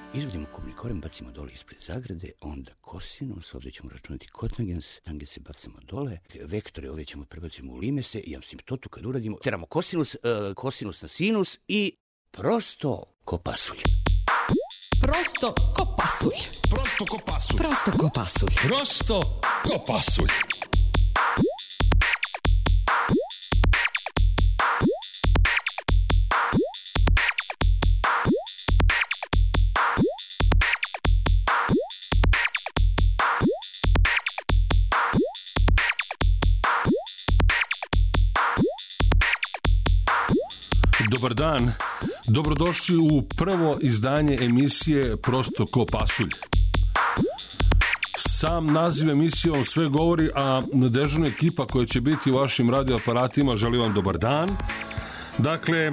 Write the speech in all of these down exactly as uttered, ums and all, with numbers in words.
izvodimo kubni koren, bacimo dole ispred zagrade, onda kosinus, ovdje ćemo računati kotangens, tangens bacamo dole, vektore ovdje ćemo prebacimo u limese i asimtotu kad uradimo, teramo kosinus, uh, kosinus na sinus i prosto ko pasulj. Prosto ko pasulj. Prosto ko pasulj. Prosto ko pasulj. Prosto ko pasulj. Dobar dan, dobrodošli u prvo izdanje emisije Prosto ko pasulj. Sam naziv emisije vam sve govori, a dežurna ekipa koja će biti u vašim radioaparatima želi vam dobar dan. Dakle, e,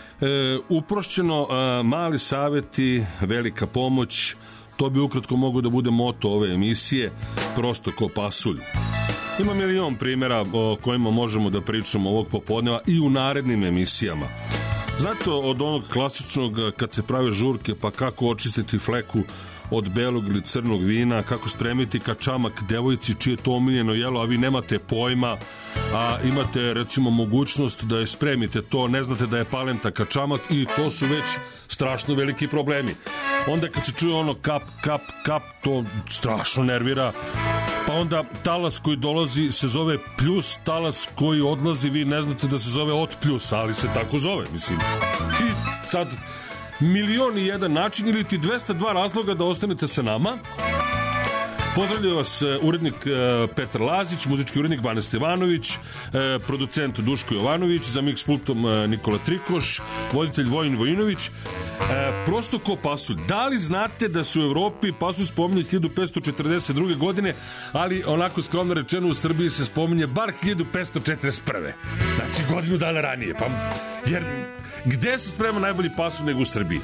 uprošćeno, e, mali savjeti, velika pomoć, to bi ukratko mogo da bude moto ove emisije, Prosto ko pasulj. Ima milion primjera o kojima možemo da pričamo ovog popodneva i u narednim emisijama. Znate, od onog klasičnog kad se prave žurke, pa kako očistiti fleku od belog ili crnog vina, kako spremiti kačamak devojci čije je to omiljeno jelo, a vi nemate pojma, a imate recimo mogućnost da je spremite to, ne znate da je palenta kačamak i to su već strašno veliki problemi. Onda kad se čuje ono kap, kap, kap, to strašno nervira. Pa onda talas koji dolazi se zove pljus, talas koji odlazi vi ne znate da se zove od pljusa, ali se tako zove, mislim. I sad milion i jedan način ili ti dvesta dva razloga da ostanete sa nama. Pozdravljaju vas urednik Petar Lazić, muzički urednik Bane Stevanović, producent Duško Jovanović, za mix pultom Nikola Trikoš, voditelj Vojin Vojinović. Prosto ko pasulj. Da li znate da se u Evropi pasulj spominje hiljadu petsto četrdeset druge godine, ali onako skromno rečeno u Srbiji se spominje bar hiljadu petsto četrdeset prve. Znači godinu dana ranije. Pa, jer gde se sprema najbolji pasulj nego u Srbiji?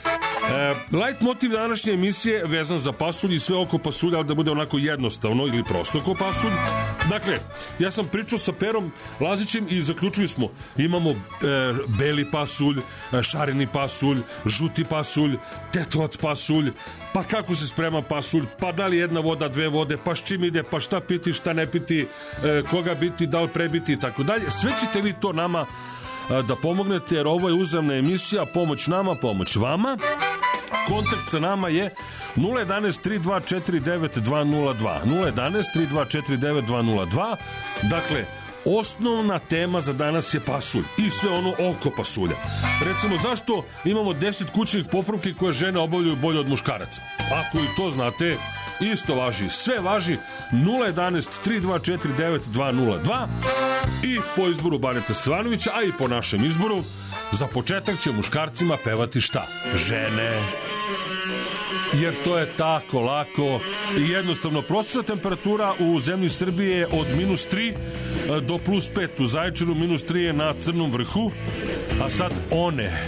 E, light motiv današnje emisije vezan za pasulj i sve oko pasulja, ali da bude onako jednostavno ili prosto ko pasulj. Dakle, ja sam pričao sa Perom Lazićem i zaključili smo, imamo e, beli pasulj, šareni pasulj, žuti pasulj, tetovac pasulj, pa kako se sprema pasulj, pa da li jedna voda, dve vode, pa s čim ide, pa šta piti, šta ne piti, e, koga biti, da li prebiti i tako dalje. Sve ćete vi to nama da pomognete, jer ovo je uzajamna emisija, pomoć nama, pomoć vama. Kontakt sa nama je nula jedanaest tri dva četiri devet dva nula dva, nula jedanaest tri dva četiri devet dva nula dva. Dakle, osnovna tema za danas je pasulj i sve ono oko pasulja. Recimo, zašto imamo deset kućnih popravki koje žene obavljaju bolje od muškaraca? Ako i to znate, isto važi, sve važi. Nula jedanaest tri dva četiri devet dva nula dva. I po izboru Baneta Stevanovića, a i po našem izboru, za početak će muškarcima pevati šta? Žene. Jer to je tako lako i jednostavno. Prosječna temperatura u zemlji Srbije je od minus tri do plus pet. U Zaječaru minus tri je na Crnom vrhu. A sad one.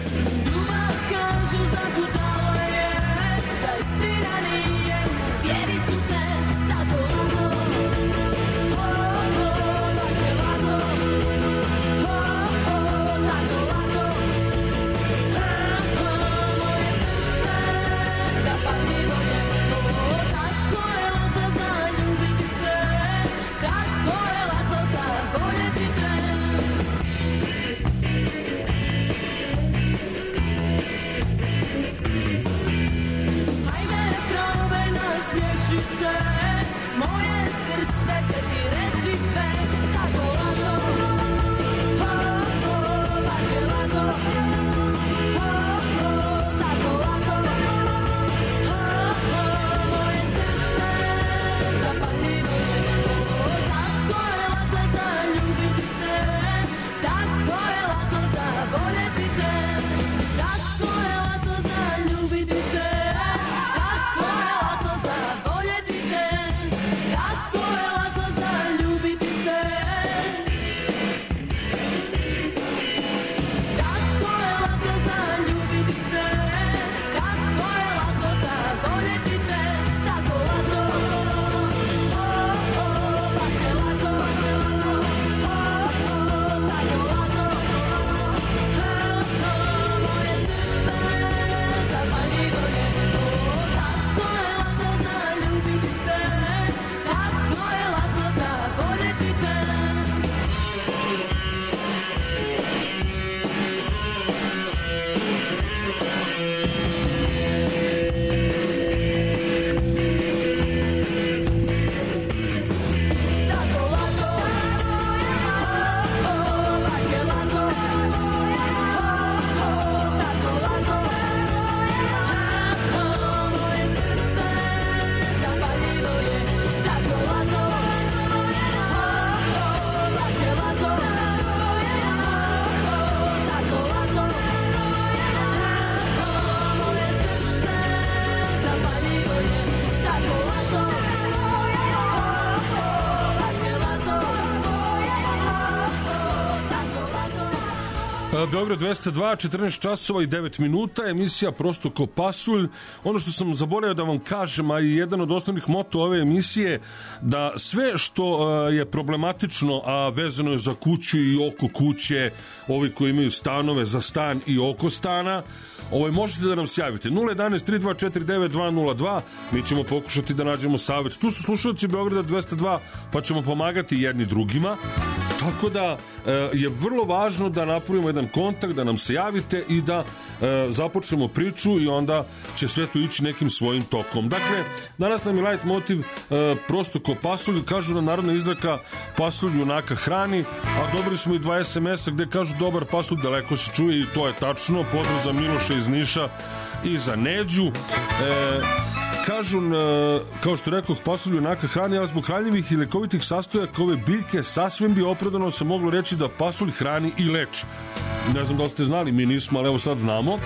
Beograd dvesta dva, četrnaest časova i devet minuta, emisija Prosto ko pasulj. Ono što sam zaboravio da vam kažem, a i jedan od osnovnih moto ove emisije, da sve što je problematično, a vezano je za kuću i oko kuće, ovi koji imaju stanove, za stan i oko stana, Ovo, možete da nam se javite nula jedanaest tri dva četiri devet dva nula dva, mi ćemo pokušati da nađemo savjet. Tu su slušalci Beograda dvesta dva, pa ćemo pomagati jedni drugima, tako da e, je vrlo važno da napravimo jedan kontakt, da nam se javite i da e, započnemo priču i onda će sve to ići nekim svojim tokom. Dakle, danas nam je light motiv e, prosto ko pasulj. Kažu na narodna izreka pasulj junaka hrani, a dobili smo i dva es em es-a gde kažu dobar pasulj daleko se čuje i to je tačno. Pozdrav za Miloša iz Niša i za Neđu. E, kažu, kao što rekoh, pasulj junaka hrani, ali zbog hranjivih i lekovitih sastojaka ove biljke sasvim bi opravdano se moglo reći da pasulj hrani i leči. Ne znam da li ste znali, mi nismo, ali evo sad znamo.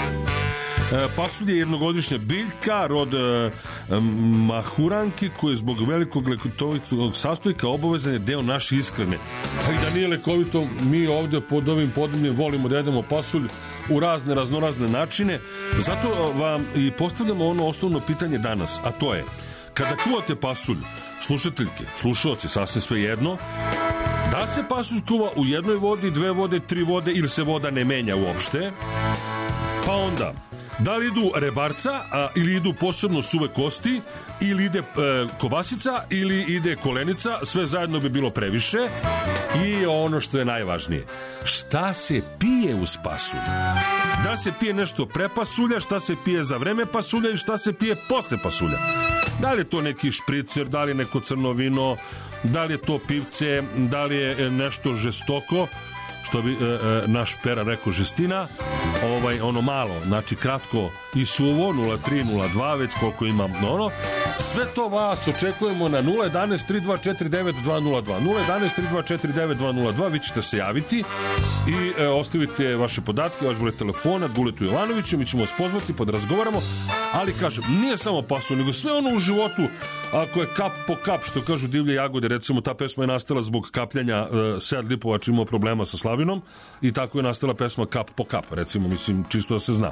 E, pasulj je jednogodišnja biljka, rod e, mahuranki, koji je zbog velikog lekovitog sastojka obavezan je deo naše ishrane. A i da nije lekovito, mi ovde pod ovim podnebljem volimo da jedemo pasulj u razne, raznorazne načine. Zato vam i postavljamo ono osnovno pitanje danas, a to je, kada kuvate pasulj, slušateljke, slušalci, sasvim sve jedno, da se pasulj kuva u jednoj vodi, dve vode, tri vode ili se voda ne menja uopšte, pa onda, da li idu rebarca a, ili idu posebno suve kosti, ili ide e, kobasica ili ide kolenica, sve zajedno bi bilo previše. I ono što je najvažnije, šta se pije uz pasulj? Da se pije nešto pre pasulja, šta se pije za vreme pasulja i šta se pije posle pasulja? Da li je to neki špricer, da li je neko crno vino, da li je to pivce, da li je nešto žestoko, što bi e, e, naš Pera rekao žestina, ovaj, ono malo, znači kratko i suvo, nula tri nula dva, već koliko imam, ono, sve to vas očekujemo na nula jedanaest tri dva četiri devet dva nula dva, nula jedanaest tri dva četiri devet dva nula dva, vi ćete se javiti i e, ostavite vaše podatke, vaš broj telefona, Duletu Jovanoviću, mi ćemo vas pozvati, pa da razgovaramo, ali kažem, nije samo pasulj, nego sve ono u životu, ako je kap po kap, što kažu divlje jagode, recimo ta pesma je nastala zbog kapljanja, e, Sead Lipovač imao problema sa slavinom i tako je nastala pesma Kap po kap, recimo, mislim, čisto da se zna.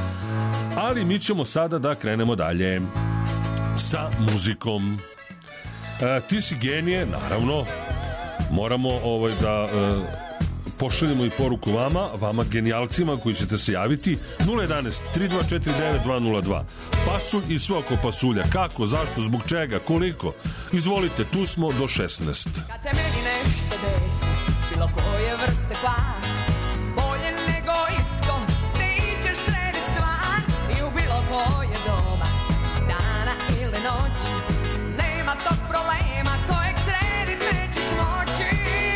Ali mi ćemo sada da krenemo dalje sa muzikom. E, ti si genije, naravno, moramo ovaj, da e, pošaljemo i poruku vama, vama genijalcima koji ćete se javiti. Nula jedanaest tri dva četiri devet dva nula dva. Pasulj i sve oko pasulja. Kako, zašto, zbog čega, koliko? Izvolite, tu smo do šesnaest. Kad se meni nešto desi, bilo koje vrste kvar, bolje nego itko, te ićeš sredit stvar i u bilo koje doba, dana ili noći, nema tog problema kojeg sredit nećeš moći.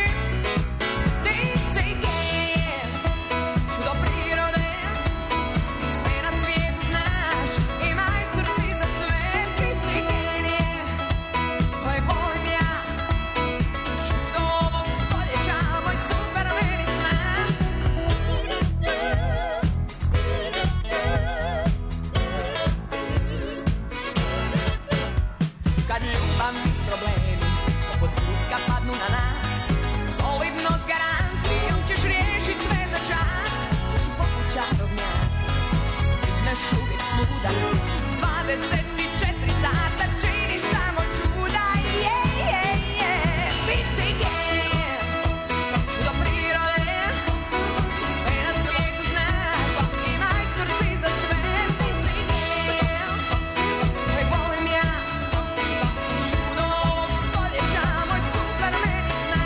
Ti si genije, čudo prirode, sve na svijetu znaš i majstor si za sve. Ti si genije, kojeg volim ja, čudo ovog stoljeća, moj superman iz sna. Kad ljubavni problemi poput puska padnu na nas, solidno s garancijom ćeš riješit sve za čas. Uz poput čarobnjaka stigneš uvijek svuda, dvadeset četiri sata činiš samo čuda. Je, je, je, ti si genije, čudo prirode, sve na svijetu znaš i majstor si za sve. Ti si genije, kojeg volim ja, čudo ovog stoljeća, moj superman iz sna.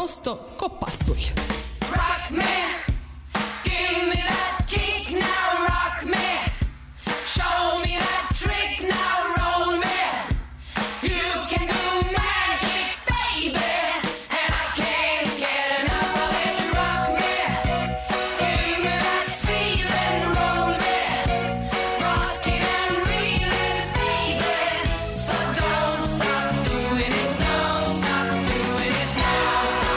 Prosto ko pasulj. Rock me, give me that kick now, rock me. Show me that trick now, roll me. You can do magic, baby, and I can't get enough of it. Rock me, give me that feeling, roll me. Rockin' and reelin', baby, so don't stop doing it, don't stop doing it now.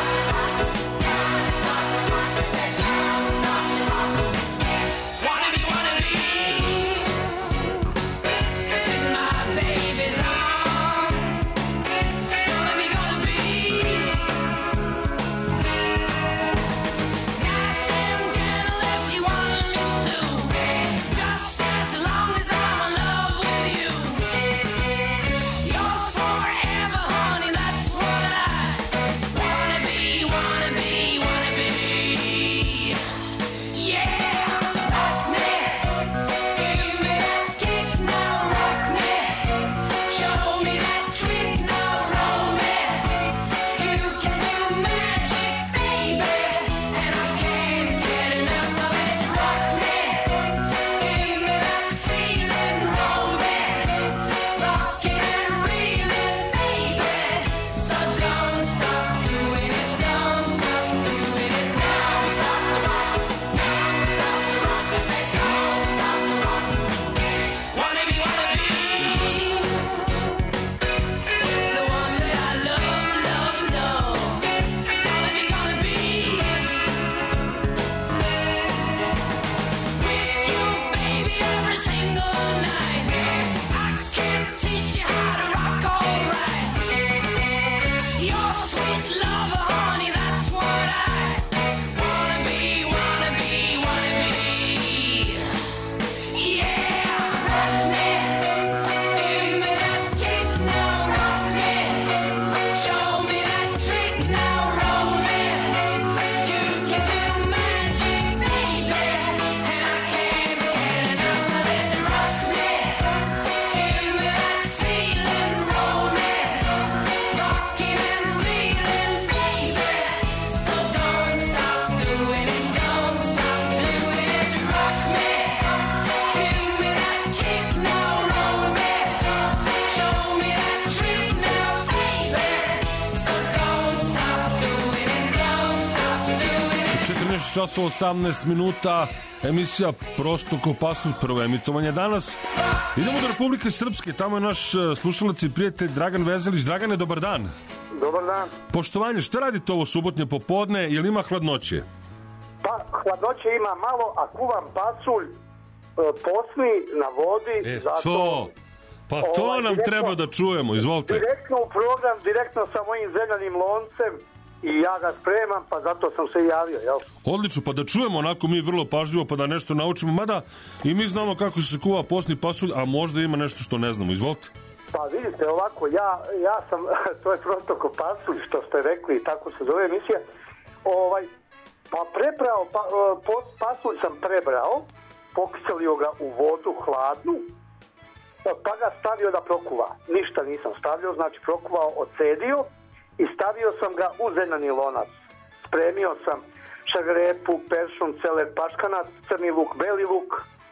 Wanna be, wanna be in my baby's arms. Gonna be, gonna be nice and gentle if you want me to. Just as long as I'm in love with you. Yours forever, honey, that's what I wanna be, wanna be, wanna be. Yeah, rock me, give me that kick now, rock me. Show me that trick now, roll me. You can do magic, baby, and I can't get enough of it. Rock me, give me that feeling, roll me. Rockin' and reelin', baby, so don't stop doing it, don't stop doing it, don't stop the rock, don't stop the rock, I say don't stop the rock. Wanna be, wanna be with the one that I love, love, love. Gonna be, gonna be with you, baby, every single night. I can teach you how to rock all right. Your sweet lover, honey, that's what I wanna be, wanna be, wanna be. Yeah, rock me, give me that kick now, rock me. Show me that trick now, roll me. You can do magic, baby, and I can't get enough of it. Rock me, give me that feeling, roll me. Rockin' and reelin', baby, so don't stop doing it, don't stop doing it. Rock me, give me that kick now, roll me. Show me that trick now, baby, so don't stop doing it, don't stop doing it. četrnaest časova osamnaest minuta, emisija Prosto ko pasulj, prvo emitovanje danas. Idemo do Republike Srpske, tamo je naš e, slušalac i prijatelj Dragan Vezelić. Dragane, dobar dan. Dobar dan. Poštovanje, šta radite ovo subotnje popodne, je li ima hladnoće? Pa, hladnoće ima malo, a kuvam pasulj e, posni na vodi. E, zato, to, pa to ovaj, nam direktno- treba da čujemo, izvolite. Direktno u program, direktno sa mojim zeljanim loncem i ja ga spremam, pa zato sam se javio, jel? Odlično, pa da čujemo onako mi vrlo pažljivo, pa da nešto naučimo, mada i mi znamo kako se kuva posni pasulj, a možda ima nešto što ne znamo, izvolite. Pa vidite, ovako, ja, ja sam, to je prosto ko pasulj, što ste rekli, tako se zove emisija. Ovaj, pa prebrao, pa, e, pos- pasulj sam prebrao, pokiselio ga u vodu hladnu, pa ga stavio da prokuva. Ništa nisam stavio, znači prokuvao, odcedio i stavio sam ga u zeljani lonac. Spremio sam šargarepu, peršun, celer, paškanac, crni luk, beli luk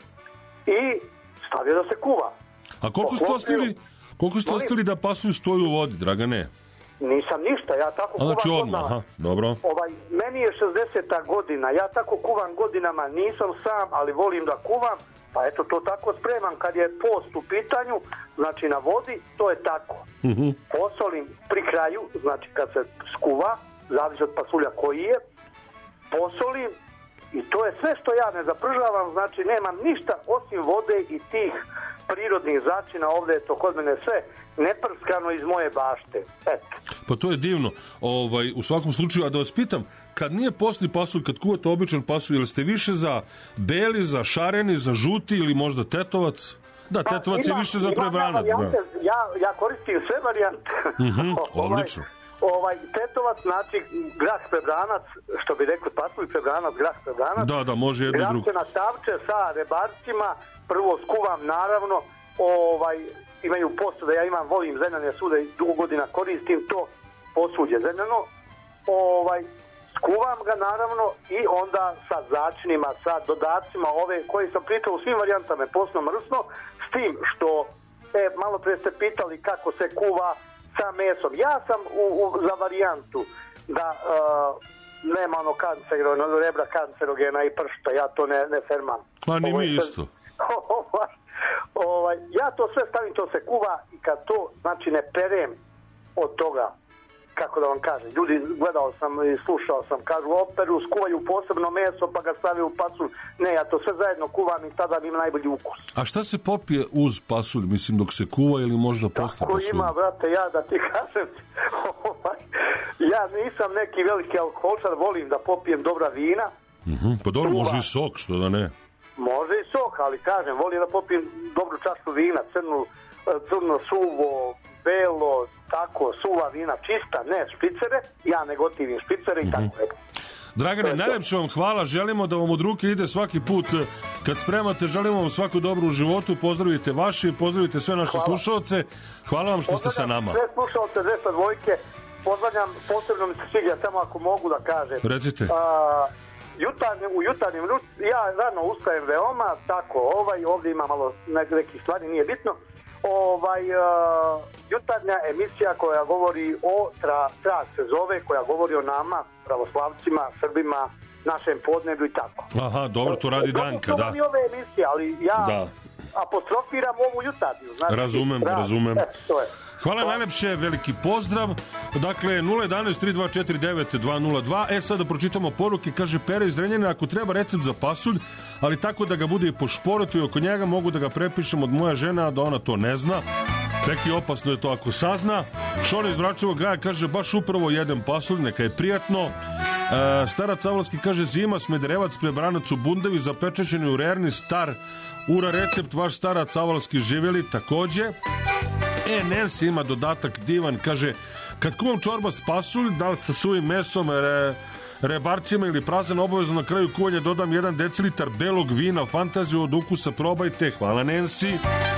i stavio da se kuva. A koliko ste Poklopio. ostavili, koliko ste Molim? ostavili da pasulj stoji u vodi, Dragane? Nisam ništa, ja tako A kuvam znači odmah, godinama. aha, dobro. Ovaj, meni je šezdeseta godina, ja tako kuvam godinama, nisam sam, ali volim da kuvam, pa eto to tako spremam kad je post u pitanju, znači na vodi, to je tako. Mhm. Posolim pri kraju, znači kad se skuva, zavisi od pasulja koji je, posolim i to je sve što ja ne zapržavam, znači nemam ništa osim vode i tih prirodnih začina, ovdje je to kod mene sve neprskano iz moje bašte. Eto. Pa to je divno. Ovaj, u svakom slučaju, a da vas pitam, kad nije posni pasulj, kad kuvate običan pasulj, jel ste više za beli, za šareni, za žuti ili možda tetovac? Da, Pa, tetovac je imam- više za imam ja prebranac. Da. varijante, Ja, ja koristim sve varijante. Mhm, Ovaj- odlično. Ovaj, tetovac, znači grah prebranac, što bi rekli pasulj prebranac, grah prebranac. Da, da, može jedno i drugo. Grahče na stavče sa rebarcima, prvo skuvam naravno, ovaj, imaju posude, ja imam, volim zeljane sude i dugo godina koristim to posuđe zeljano, ovaj, skuvam ga naravno i onda sa začinima, sa dodacima ove koji sam pričao u svim varijantama, posno mrsno, s tim što, e, malo pre ste pitali kako se kuva sa mesom. Ja sam u, u, za varijantu da uh, nema ono kancerogena, rebra kancerogena i pršta, ja to ne, ne fermam. Pa ni mi sve, isto. ovaj, ovaj, ja to sve stavim, to se kuva i kad to, znači ne perem od toga, kako da vam kažem, ljudi, gledao sam i slušao sam, kažu operu, skuvaju posebno meso pa ga stave u pasulj. Ne, ja to sve zajedno kuvam i tada ima najbolji ukus. A šta se popije uz pasulj, mislim, dok se kuva ili možda posle pasulj? Tako ima, brate, ja da ti kažem, ja nisam neki veliki alkoholčar, volim da popijem dobra vina. Uh-huh. Pa dobro, Kuva. može i sok, što da ne? Može i sok, ali kažem, volim da popijem dobru čašu vina, crnu, crno, suvo, belo, tako, suva vina, čista, ne špicere, ja ne gotivim špicere i tako. Uh-huh. Dragane, najlepše vam hvala, želimo da vam od ruke ide svaki put kad spremate, želimo vam svaku dobru u životu, pozdravite vaši, pozdravite sve naše hvala. slušalce, hvala vam što ste sa nama. Sve slušalce dvesta dvojke, pozdravljam, posebno mi se sviđa, samo ako mogu da kažem. Recite. A, jutarnje, u jutarnjem, ja rano ustajem veoma, tako, ovaj, ovdje ima malo nekih stvari, nije bitno. Ovaj, uh, jutarnja emisija koja govori o tra, Trag se zove, koja govori o nama, pravoslavcima, Srbima, našem podneblju i tako. Aha, dobro, to radi Danka, da. To mi ove emisije, ali ja da. apostrofiram ovu jutarnju. Znači, razumem, rad, razumem. E, to je. Hvala najlepše, veliki pozdrav. Dakle, nula jedan tri dva četiri devet dva nula dva. E, sad da pročitamo poruke. Kaže, Pera iz Renjanina, ako treba recept za pasulj, ali tako da ga bude i po šporotu i oko njega, mogu da ga prepišem od moja žena, da ona to ne zna. Tek i opasno je to ako sazna. Šone iz Vračevog Gaja kaže, baš upravo jedan pasulj, neka je prijatno. E, Starac Avalski kaže, zima, Smederevac, Prebranac u Bundevi, zapečećeni u Rerni, star ura recept, vaš Starac Avalski živjeli, takođe. E, Nancy ima dodatak divan, kaže, kad kuvam čorbast pasulj, da li sa suvim mesom, re, rebarcima ili prazan, obavezno na kraju kuvanja dodam jedan decilitar belog vina, fantaziju od ukusa, probajte, hvala Nancy. E,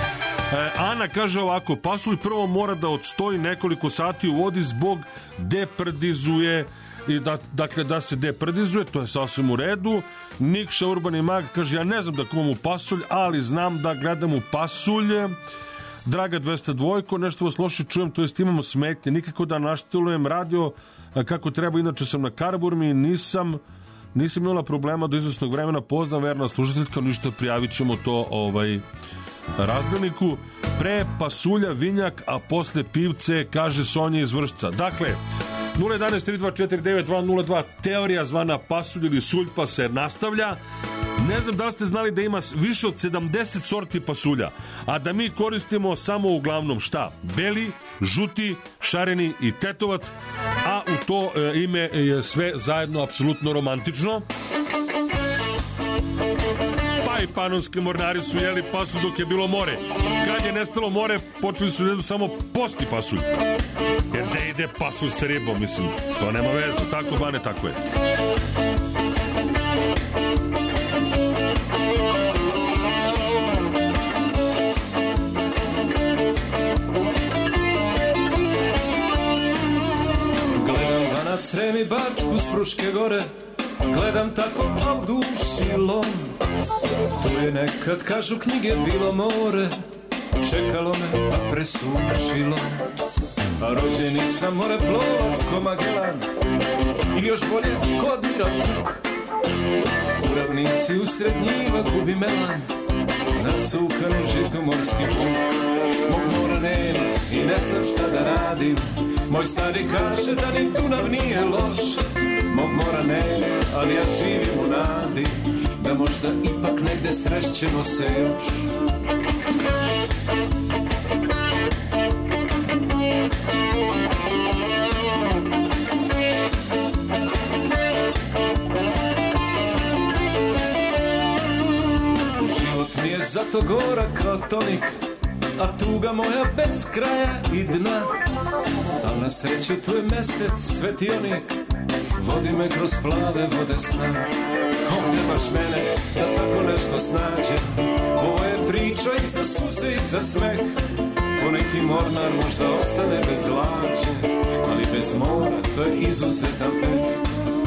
Ana kaže ovako, pasulj prvo mora da odstoji nekoliko sati u vodi zbog deprdizuje, i da, dakle da se deprdizuje, to je sasvim u redu. Nikša Urbani Mag kaže, ja ne znam da kuvam u pasulj, ali znam da gledam u pasulje. Draga dvesta dva, nešto vas loše čujem, to jest imamo smetnje, nikako da naštelujem radio kako treba, inače sam na Karaburmi, nisam nisam imala problema do izvesnog vremena, poznam verna služiteljka, ništa, prijavit ćemo to ovaj razdelniku. Pre pasulja vinjak, a posle pivce, kaže Sonja iz Vršca. Dakle, nula jedan tri dva četiri devet dva nula dva, teorija zvana pasulj ili suljpa se nastavlja. Ne znam da li ste znali da ima više od sedamdeset sorti pasulja, a da mi koristimo samo uglavnom šta? Beli, žuti, šareni i tetovac, a u to e, ime je sve zajedno apsolutno romantično. Pa i panonski mornari su jeli pasulj dok je bilo more. Kad je nestalo more, počeli su jedu samo posti pasulj. Jer da ide pasulj sa ribom, mislim, to nema veze. Tako, Bane, tako je. Sremi Bačku s Fruške gore, gledam tako, a u duši lom. Tu je nekad, kažu knjige, bilo more, čekalo me, a presušilo. A rođeni sam more plovac ko Magellan, i još bolje ko Admiral Cook. U ravnici usred njiva gubi melan, na sukanom žitu morski vuk. Mog mora nema i ne znam šta da radim, moj stari kaže da ni Dunav nije loš. Mog mora nema, ali ja živim u nadi da možda ipak negde srećemo se još. Život mi je zato gorak kao tonik, a tuga moja bez kraja i dna. Al na sreću tu je mesec svetionik, vodi me kroz plave vode sna. Ovdje baš mene da tako nešto snađe, ovo je priča i za suze i za smeh. Poneki mornar možda ostane bez lađe, ali bez mora to je izuzetan peh.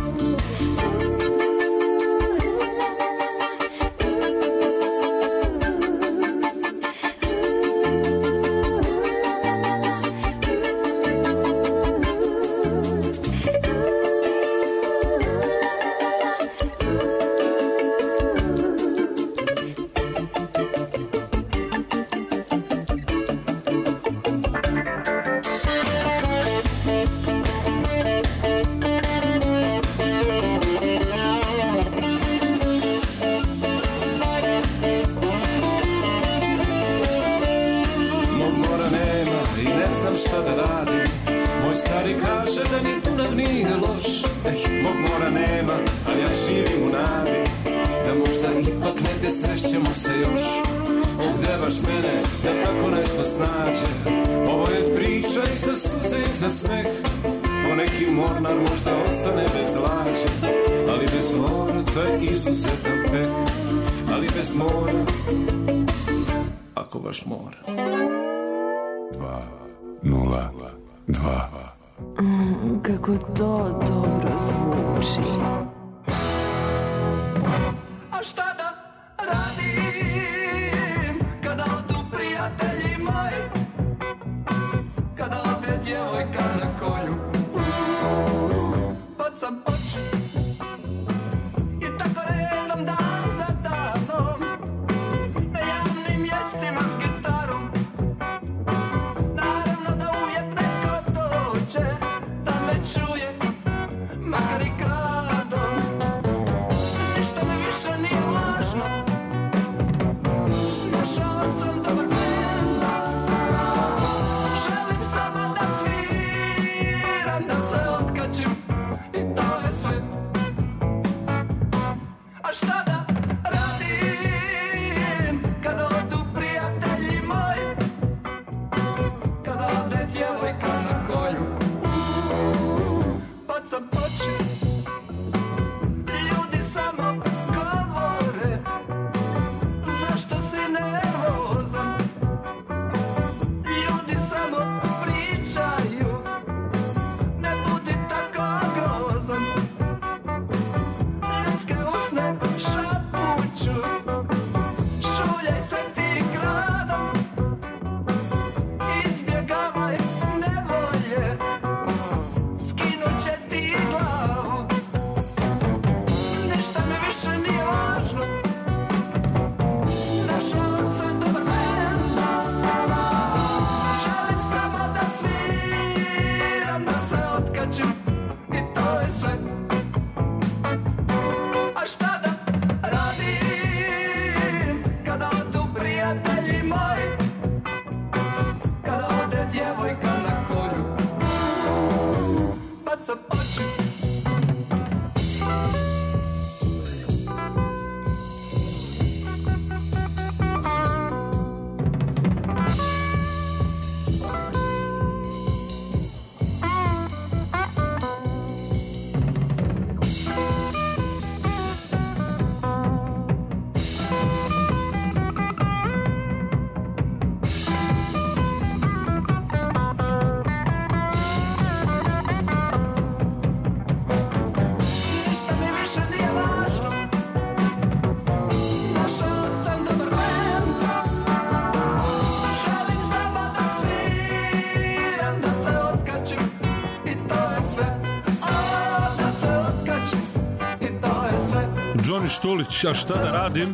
Johnny Štulić, a šta da radim?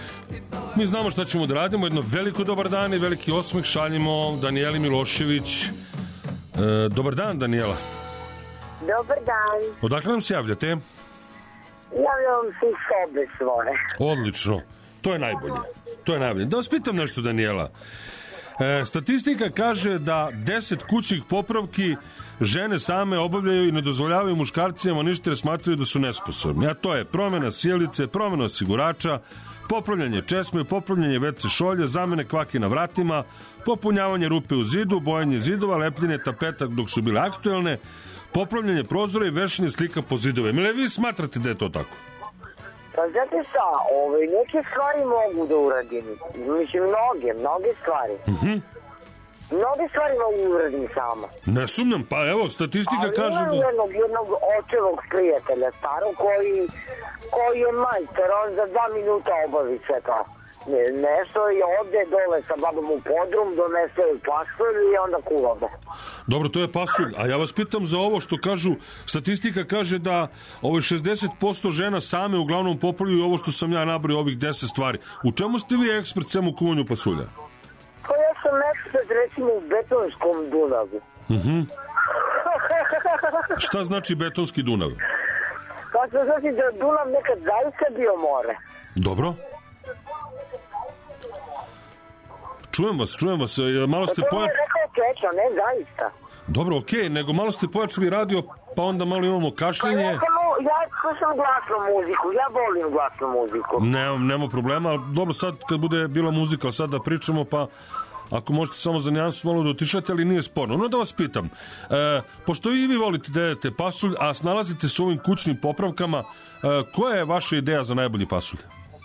Mi znamo šta ćemo da radimo, jedno veliko dobar dan i veliki osmeh šaljimo Danijeli Milošević. E, dobar dan, Danijela. Dobar dan. Odakle nam se javljate? Javljam se iz sebe svoje. Odlično, to je najbolje. To je najbolje. Da vas pitam nešto, Danijela. E, statistika kaže da deset kućnih popravki žene same obavljaju i ne dozvoljavaju muškarcima ništa jer smatraju da su nesposobni. A to je promjena sjelice, promjena osigurača, popravljanje česme, popravljanje ve ce šolje, zamene kvaki na vratima, popunjavanje rupe u zidu, bojanje zidova, lepljenje tapeta dok su bile aktuelne, popravljanje prozora i vešanje slika po zidovima. Ili vi smatrate da je to tako? Pa znate šta, ove, neke stvari mogu da uradim. Mislim, mnoge, mnoge stvari. Uh-huh. mnogi stvarima uvredim sama. Ne sumnjam, pa evo, statistika ali kaže imam da... jednog, jednog očevog prijatelja starog koji, koji je majstor, on za dva minuta obavi sve to. Nešto i ode dole sa babom u podrum, donese u pasulj i onda kulode. Dobro, to je pasulj. A ja vas pitam za ovo što kažu, statistika kaže da ovo šezdeset posto žena same uglavnom popravljaju ovo što sam ja nabrojao, ovih deset stvari. U čemu ste vi ekspert sem u kuvanju pasulja? Pa ja sam ekspert recimo u betonskom Dunavu. Mhm. Šta znači betonski Dunav? Pa to znači da je Dunav nekad zaista bio more. Dobro. Čujem vas, čujem vas. Malo ste to pojačali... je rekao Čeča, ne zaista. Dobro, okej, okay, nego malo ste pojačali radio, pa onda malo imamo kašljenje. Ja, sam, ja slušam glasnu muziku, ja volim glasnu muziku. Ne, nema problema, ali dobro, sad kad bude bila muzika, sad da pričamo, pa ako možete samo za nijansu malo da otišate, ali nije sporno. No da vas pitam, e, pošto i vi volite da jedete pasulj, a snalazite se u ovim kućnim popravkama, e, koja je vaša ideja za najbolji pasulj?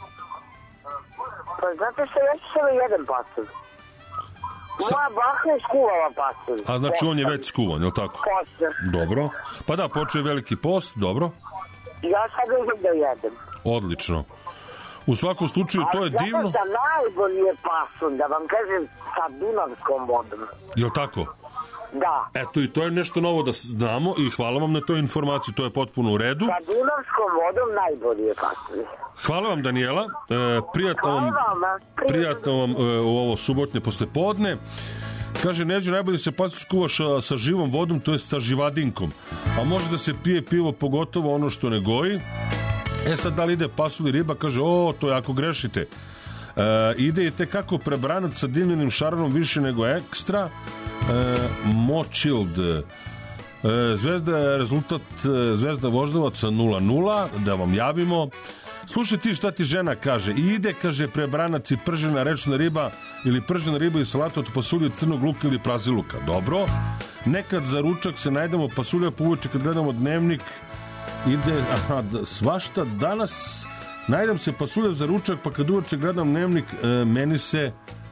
Pa znate što, ja ću samo jedan pasulj. Moja baka je skuvala pasulj. A znači on je već skuvan, je li tako? Poster. Dobro. Pa da, počeo je veliki post, dobro. Ja sad uzem da jedem. Odlično. U svakom slučaju, to je divno. Ali zato da najbolji je pasulj, da vam kažem, sa dunavskom vodom. Je li tako? Da. Eto, i to je nešto novo da znamo i hvala vam na toj informaciji, to je potpuno u redu. Sa dunavskom vodom najbolji je pasulj. Hvala vam, Danijela. E, prijatno vam, prijatno vam e, u ovo subotnje poslepodne. Kaže, Neđo, najbolje se pasulj skuva sa, sa živom vodom, to je sa živadinkom. A može da se pije pivo, pogotovo ono što ne goji. E sad, da li ide pasulj i riba? Kaže, o, to jako grešite. E, ide i tekako prebranac sa dimljenim šaranom više nego ekstra. E, Mochilled. E, Zvezda je rezultat e, Zvezda Voždovaca nula nula, da vam javimo. Slušaj ti šta ti žena kaže. Ide, kaže, prebranac i pržena rečna riba ili pržena riba i salata od pasulja, crnog luka ili praziluka. Dobro. Nekad za ručak se najdemo pasulja povuče kad gledamo dnevnik. Ide, aha, svašta danas najdem se pasulja za ručak, pa kad uveče gledam dnevnik, e, meni se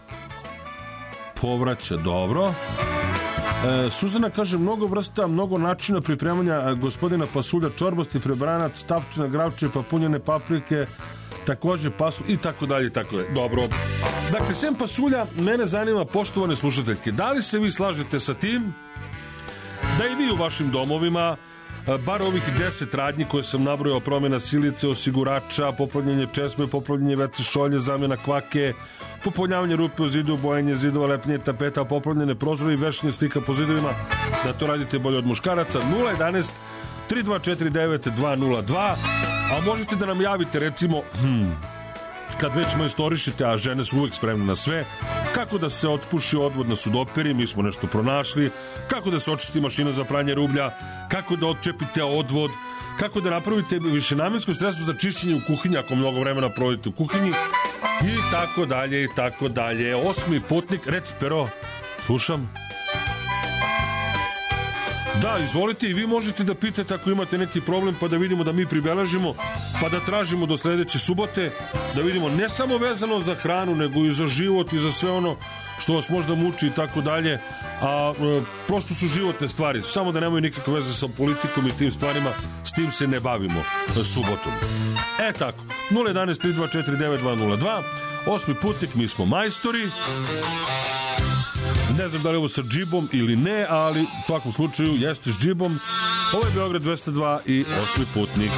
povraća. Dobro. E, Suzana kaže, mnogo vrsta, mnogo načina pripremanja gospodina pasulja, čorbosti, prebranac, stavčina, gravče, papunjene paprike, takođe pasulj i tako dalje i tako dalje. Dobro. Dakle, sem pasulja, mene zanima, poštovane slušateljke, da li se vi slažete sa tim da i vi u vašim domovima bar ovih deset radnji koje sam nabrojao, promjena silice, osigurača, popravljanje česme, popravljanje ve ce šolje, zamjena kvake, popunjavanje rupe u zidu, bojenje zidova, lepljenje tapeta, popravljene prozore i vešanje slika po zidovima, da to radite bolje od muškaraca. Nula jedanaest tri dva četiri devet dva nula dva, a možete da nam javite recimo hmm, kad već majstorišite, a žene su uvek spremne na sve, kako da se otpuši odvod na sudoperi, mi smo nešto pronašli, kako da se očisti mašina za pranje rublja, kako da odčepite odvod, kako da napravite višenamjensko sredstvo za čišćenje u kuhinji ako mnogo vremena provodite u kuhinji i tako dalje i tako dalje. Osmi putnik, reci Pero, slušam. Da, izvolite i vi možete da pitate ako imate neki problem, pa da vidimo da mi pribeležimo, pa da tražimo do sledeće subote, da vidimo ne samo vezano za hranu, nego i za život i za sve ono što vas možda muči i tako dalje, a e, prosto su životne stvari, samo da nemaju nikakve veze sa politikom i tim stvarima, s tim se ne bavimo subotom. E tako, nula jedanaest tri dva četiri devet dva nula dva, osmi putnik, mi smo majstori. Ne znam da li je ovo sa džibom ili ne, ali u svakom slučaju jeste s džibom. Ovo je Beograd dvesta dva i osmi putnik.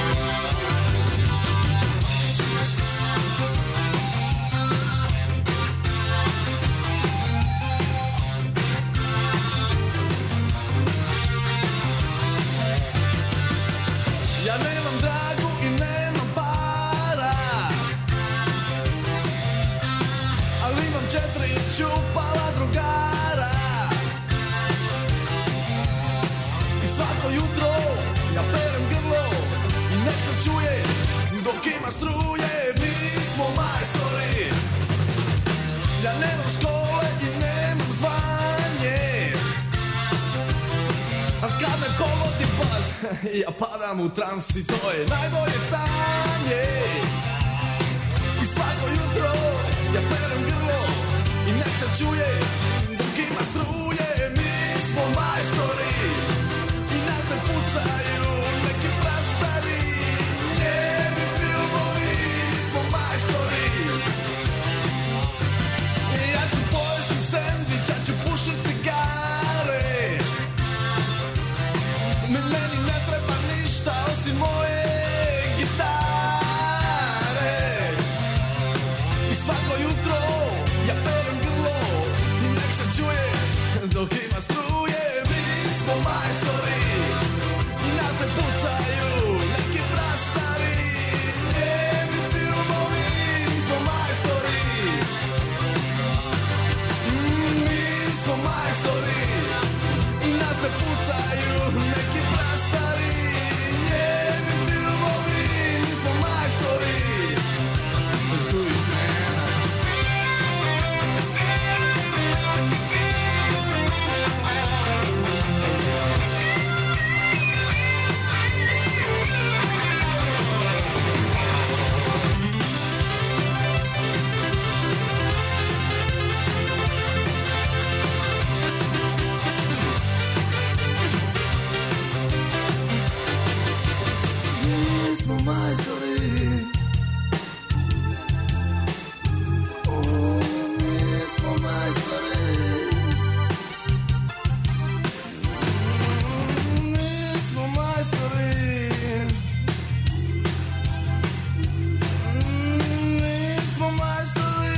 Ja nemam dragu i nemam para, ali imam četiri čupala drugara. I svako jutro ja perem grlo i nek se čuje dok ima struje. Mi smo majstori. Ja nemam škole i nemam zvanje, a kad me pogodi baš ja padam u trans i to je najbolje stanje. I svako jutro ja perem grlo i nek se čuje dok ima ima struje, mi smo majstori i nas ne pucaju neki prastari njemi filmovi, mi smo majstori. Ja ću pojesti sendvič, ja ću pušiti cigare, meni ne treba ništa osim moje gitare. I svako jutro ja perem grlo i nek se čuje dok ima struje. Mi smo majstori, nas ne pucaju neki prastari njemi filmovi, mi smo majstori. Mi smo majstori i nas ne pucaju neki prastari njemi filmovi, mi smo majstori. Tu i krena. Mi smo majstori. O, mi smo majstori. Mi smo majstori. Mi smo majstori.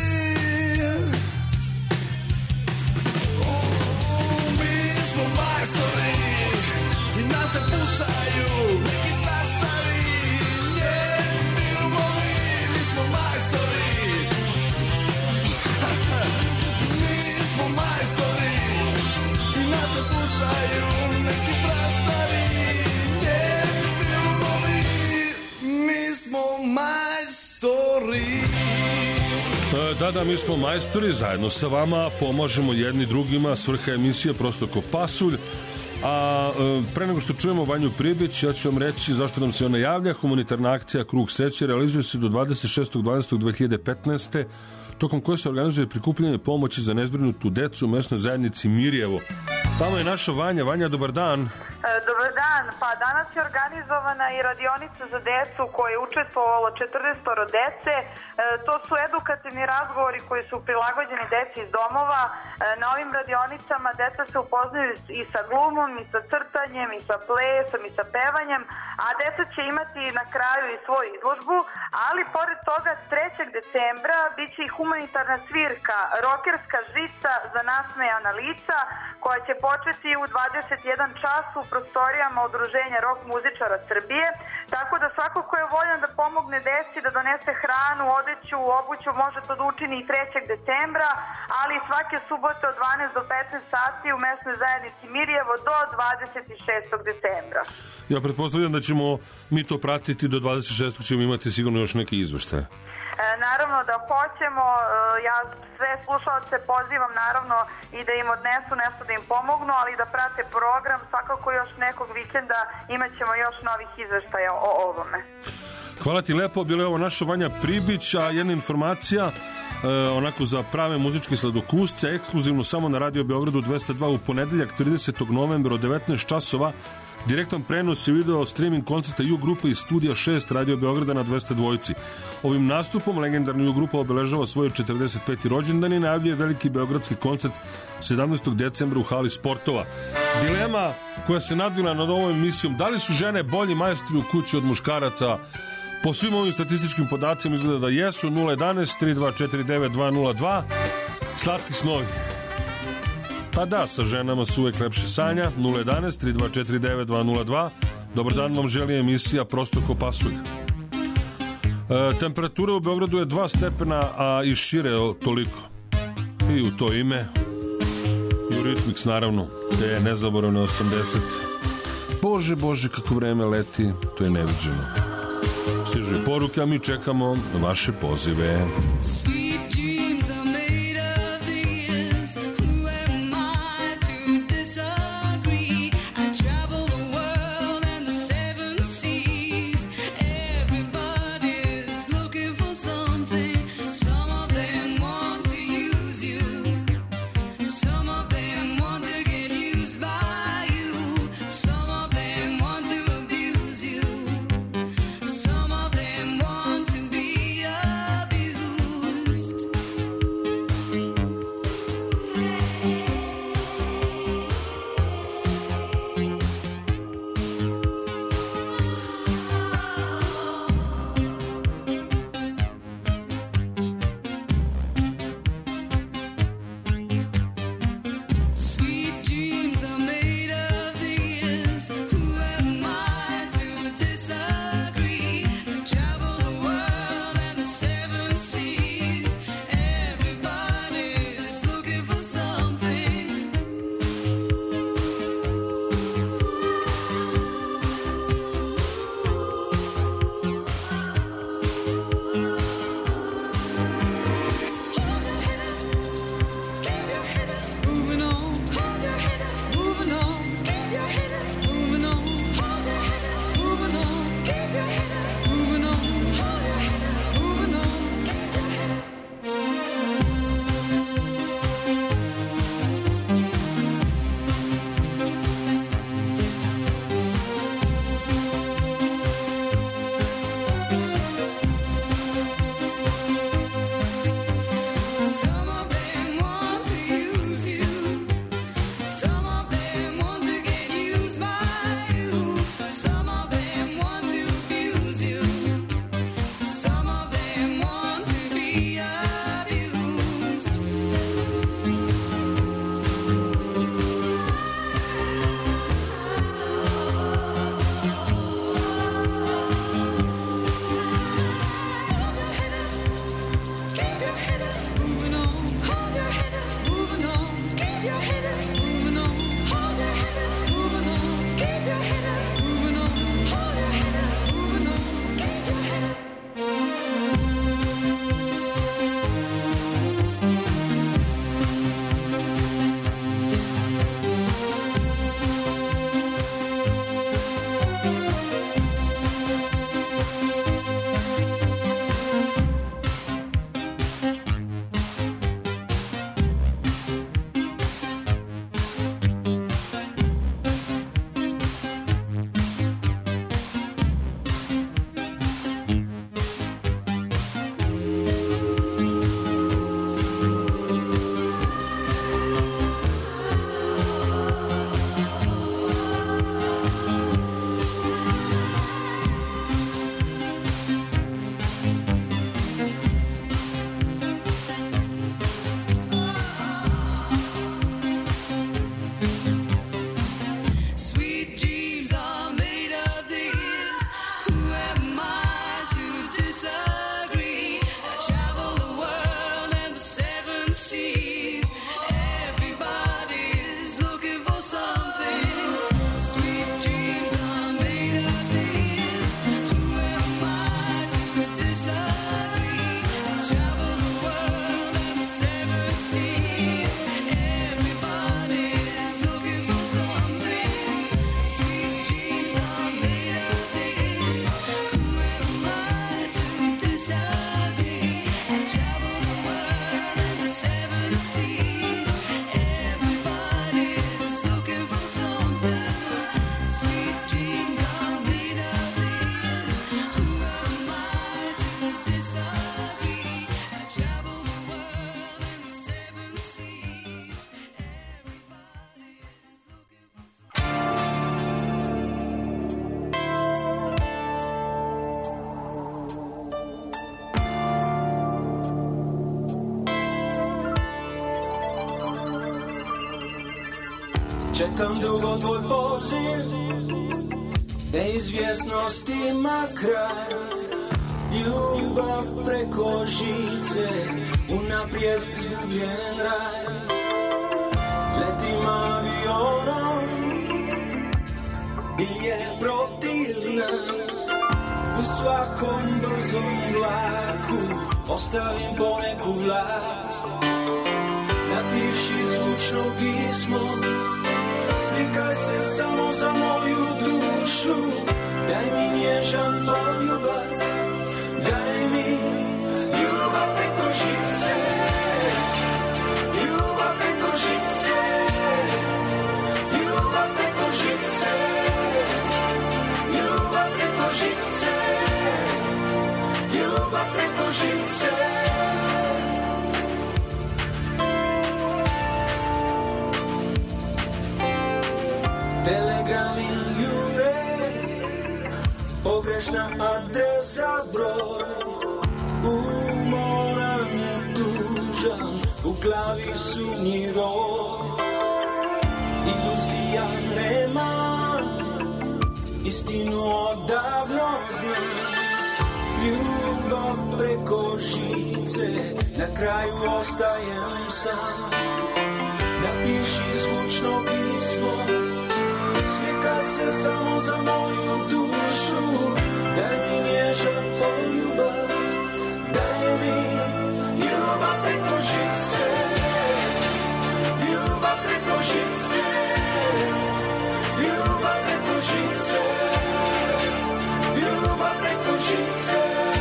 O, mi smo majstori i nas ne pucaju neki prastari njeni filmovi, mi smo majstori. Mi smo majstori i nas ne pucaju neki prastari njeni filmovi, mi smo majstori. E, Da, da, mi smo majstori, zajedno sa vama pomažemo jedni drugima, svrha emisije Prosto ko pasulj. A e, pre nego što čujemo Vanju Pribić, ja ću vam reći zašto nam se ona javlja. Humanitarna akcija Krug sreće realizuje se do dvadeset šestog dvanaestog dve hiljade petnaeste. tokom koje se organizuje prikupljanje pomoći za nezbrinutu decu u mesnoj zajednici Mirjevo. Tamo je naša Vanja. Vanja, dobar dan. Dobar dan. Pa danas je organizovana i radionica za decu koje je učestvovalo četrnaest dece. E, to su edukativni razgovori koji su prilagođeni deci iz domova. E, na ovim radionicama deca se upoznaju i sa glumom, i sa crtanjem, i sa plesom, i sa pevanjem, a deca će imati na kraju i svoju izložbu, ali pored toga trećeg decembra biće i humanitarna svirka Rokerska žica za nasmejana lica, koja će početi u dvadeset jedan čas u prostorijama Udruženja Rok muzičara Srbije, tako da svako ko je voljan da pomogne deci, da donese hranu, odeću, obuću, može to da učini i trećeg decembra, ali svake subote od dvanaest do petnaest sati u mesnoj zajednici Mirjevo do dvadeset šestog decembra. Ja pretpostavljam da ćemo mi to pratiti do dvadeset šestog ćemo imati sigurno još neke izveštaje. E, naravno da hoćemo, e, ja sve slušalce pozivam naravno i da im odnesu nešto da im pomognu, ali da prate program, svakako još nekog vikenda imat ćemo još novih izveštaja o ovome. Hvala ti lepo, bila je ovo naša Vanja Pribić, a jedna informacija, e, onako za prave muzičke sladokusce, ekskluzivno samo na Radio Beogradu dvesta dva u ponedeljak tridesetog novembra od devetnaest časova, direktan prenos i video streaming koncerta U grupe iz studija šest Radio Beograda na dvesta dva. Ovim nastupom legendarna U grupa obeležava svoj četrdeset peti rođendan i najavljuje veliki beogradski koncert sedamnaestog decembra u hali sportova. Dilema koja se nadvila nad ovom emisijom, da li su žene bolji majstori u kući od muškaraca? Po svim ovim statističkim podacima izgleda da jesu. Nula jedanaest tri dva četiri devet dva nula dva. Slatki snovi. Pa da, sa ženama su uvek lepše sanja. Nula jedanaest tri dva četiri devet dva nula dva. Dobar dan vam želi emisija Prosto ko pasulj. E, temperatura u Beogradu je dva stepena, a i šire toliko. I u to ime Eurythmics naravno, gde je nezaboravno osamdeset. Bože, bože, kako vreme leti, to je neviđeno. Stižu i poruke, a mi čekamo na vaše pozive. Some of them Čekam dugo tvoj poziv, neizvjesnost ima kraj. Ljubav preko žice, unaprijed izgubljen raj. Letim avionom, nije protiv nas. U svakom brzom vlaku ostavim poneku vlast. Napiši zvučno pismo, slikaj se samo za moju dušu. Daj mi nježan poljubac, daj mi ljubav preko žice. Ljubav preko žice, ljubav preko žice, ljubav preko žice, ljubav preko žice. Telegrami jure, pogrešna adresa broj. Umoran i tužan, u glavi sumnji roj. Iluzija nema, istinu odavno znam. Ljubav preko žice, na kraju ostajem sam. Napiši zvučno pismo, slikaj se samo za moju dušu. Daj mi nježan poljubac, daj mi ljubav preko žice. Ljubav preko žice, ljubav preko žice, ljubav preko žice,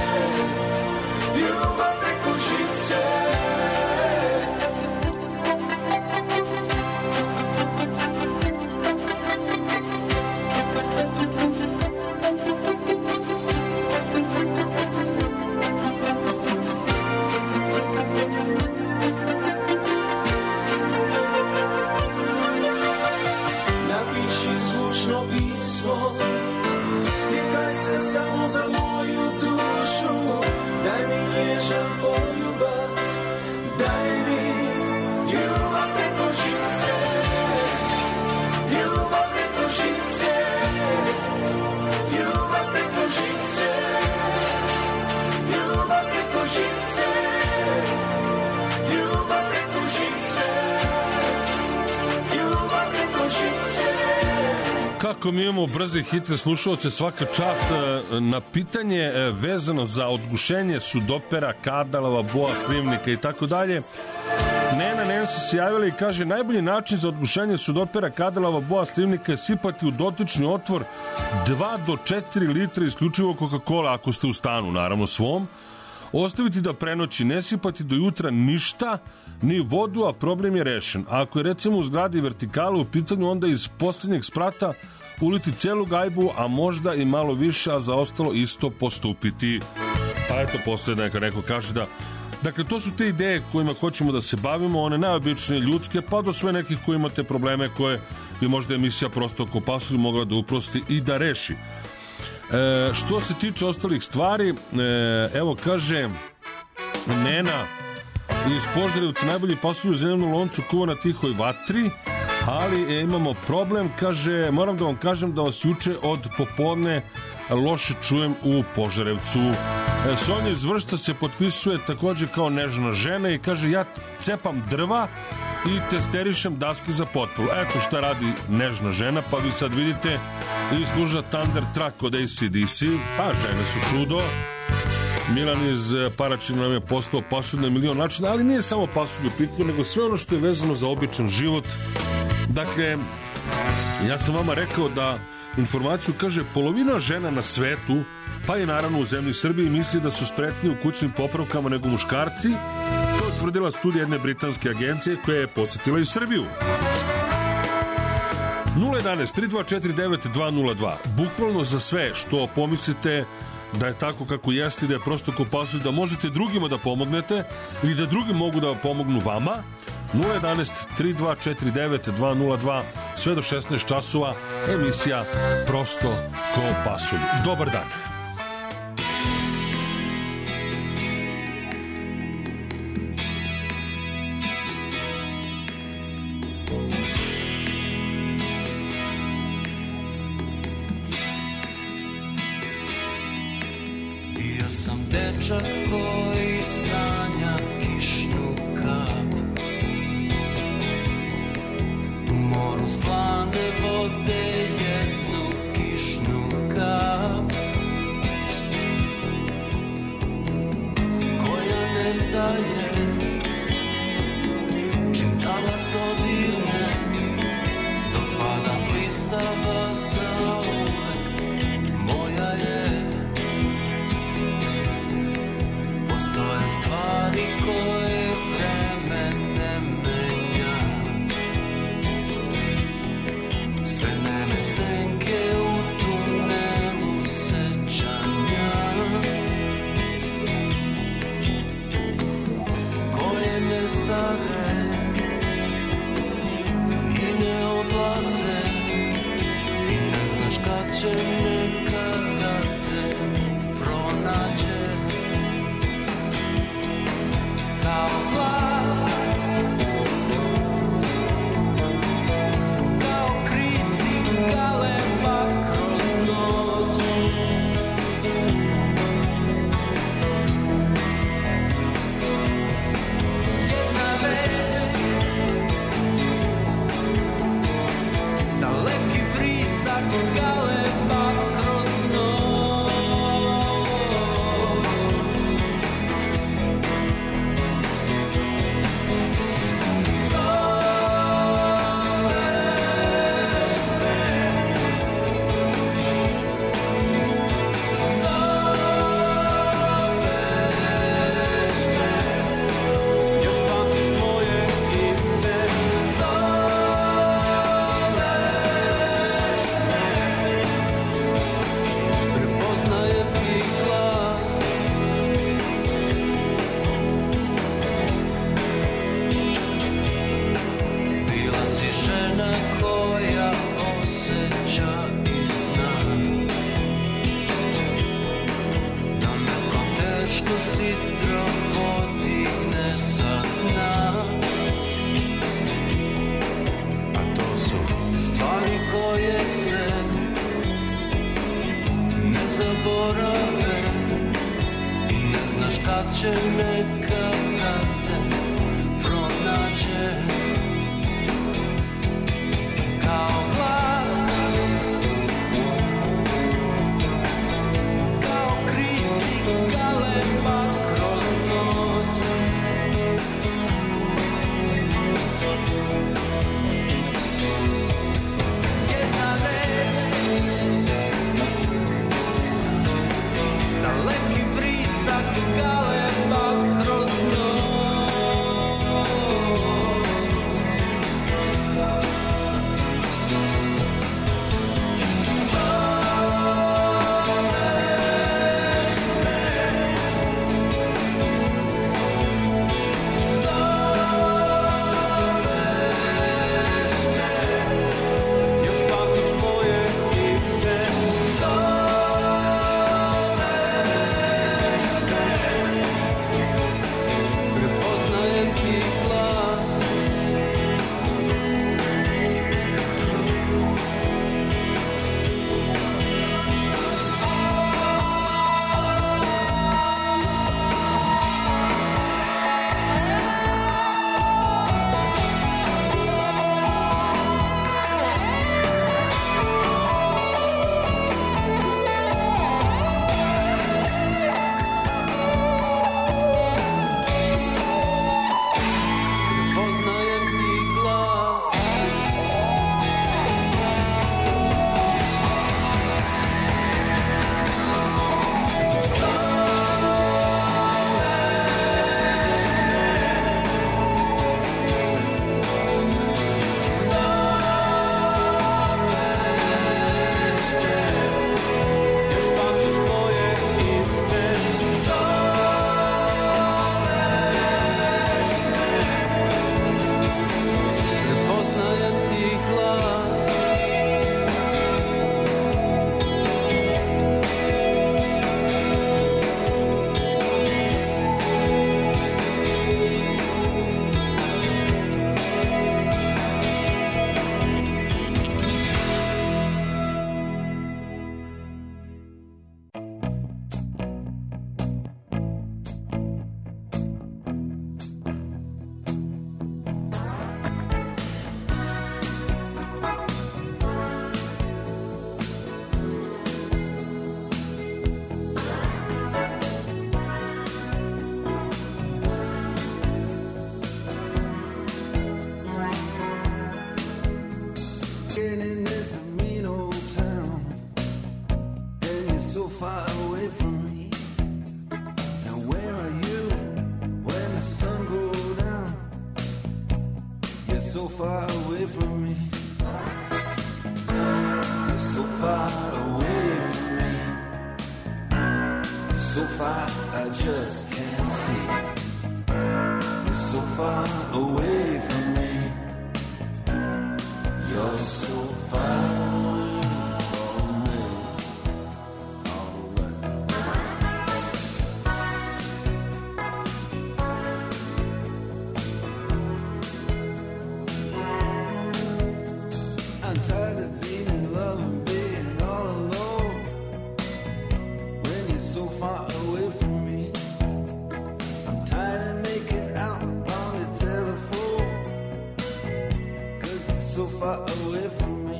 ljubav preko žice. Slikaj se samo za moju dušu, daj mi nježan poljubac, daj mi ljubav preko žice, ljubav preko žice, ljubav preko žice, ljubav preko žice, ljubav preko žice, ljubav preko žice. Kako mi imamo brze hitre slušalce, svaka čast. Na pitanje vezano za odgušenje sudopera, kadalova, boa slivnika i tako dalje, Nena Nena se se javila i kaže: najbolji način za odgušenje sudopera, kadalova, boa slivnika je sipati u dotični otvor dva do četiri litra isključivo Coca-Cola ako ste u stanu, naravno svom. Ostaviti da prenoći, ne sipati do jutra ništa, ni vodu, a problem je rešen. A ako je recimo u zgradi vertikala u pitanju, onda iz posljednjeg sprata uliti celu gajbu, a možda i malo više, a za ostalo isto postupiti. Pa eto, posljedno neka neko kaže da... Dakle, to su te ideje kojima hoćemo da se bavimo, one najobičnije ljudske, pa do sve nekih koji imate probleme koje bi možda emisija Prosto ko pasulj mogla da uprosti i da reši. E, što se tiče ostalih stvari, e, evo kaže Nena iz Požarevca: najbolji pasulj u zemljnom loncu kuva na tihoj vatri, ali e, imamo problem, kaže, moram da vam kažem da vas juče od popodne loše čujem u Požarevcu. E, Sonja iz Vršca se potpisuje takođe kao nežna žena i kaže: ja cepam drva i testerišem daske za potpolu. Eto šta radi nežna žena, pa vi sad vidite i služa Thunder Truck od A C D C, pa žene su čudo. Milan iz Paračina nam je poslao pasulj na milion načina, ali nije samo pasulj u pitanju, nego sve ono što je vezano za običan život. Dakle, ja sam vama rekao da informaciju kaže polovina žena na svetu, pa i naravno u zemlji Srbiji, misli da su spretni u kućnim popravkama nego muškarci. To je tvrdila studija jedne britanske agencije koja je posetila i Srbiju. nula jedan tri dva četiri devet dva nula dva. Bukvalno za sve što pomislite da je tako kako jeste, da je prosto ko pasulj, da možete drugima da pomognete ili da drugi mogu da pomognu vama. nula jedan tri dva četiri devet dva nula dva, sve do šesnaest časova, emisija Prosto ko pasulj. Dobar dan. Bio sam dečak koji sanja kišnu kap. U moru slane vode jednu kišnu kap, koja nestaje čim talas dodirne, dok pada blistava zauvek moja je. Postoje stvari koje vreme ne menja, sve mene senke u tunelu sećanja, koje ne stare i ne odlaze, i ne znaš kad će nekada te pronađe. Kao glas, kao krici galeba kroz noć, jedna reč, daleki vrisak galeba kroz noć. Još pamtiš moje ime, zoveš me, prepoznajem ti glas. Bila si žena koja osjeća i zna da me ko teško sidro podigne sa dna. A to su stvari koje se ne zaborave, i ne znaš kad će nekada te pronađe. Kao glas, kao krici galeba kroz noć, jedna reč, daleki vrisak galeba kroz noć. so far away from me. You're so far away from me. So far I just can't see. You're so far away from me. You're so far away from me. I'm tired of being in love and being all alone. When you're so far away from me, I'm tired of making out on the telephone. 'Cause you're so far away from me.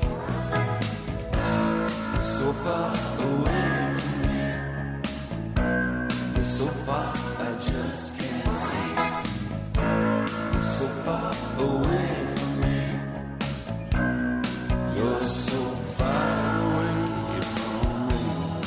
You're so far away from me. You're so far I just can't see. You're so far away from me. You're so far away from me.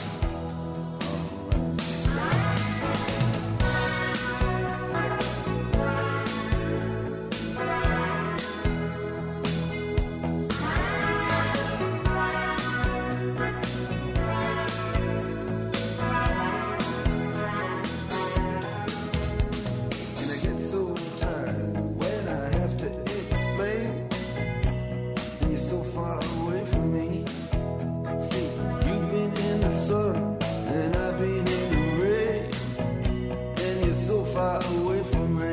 And I get so tired when I have to explain. And you're so far away from me. See, you've been in the sun and I've been in the rain. And you're so far away from me.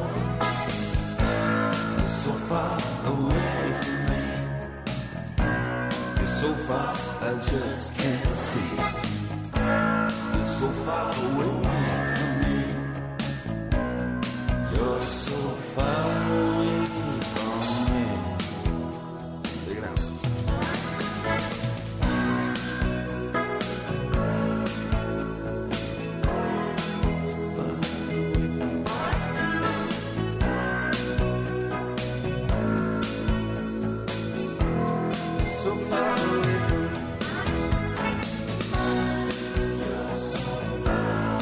You're so far away from me. You're so far I just can't see. You're so far away from me. You're so far away from me. Take it out. So far away from me. You're so far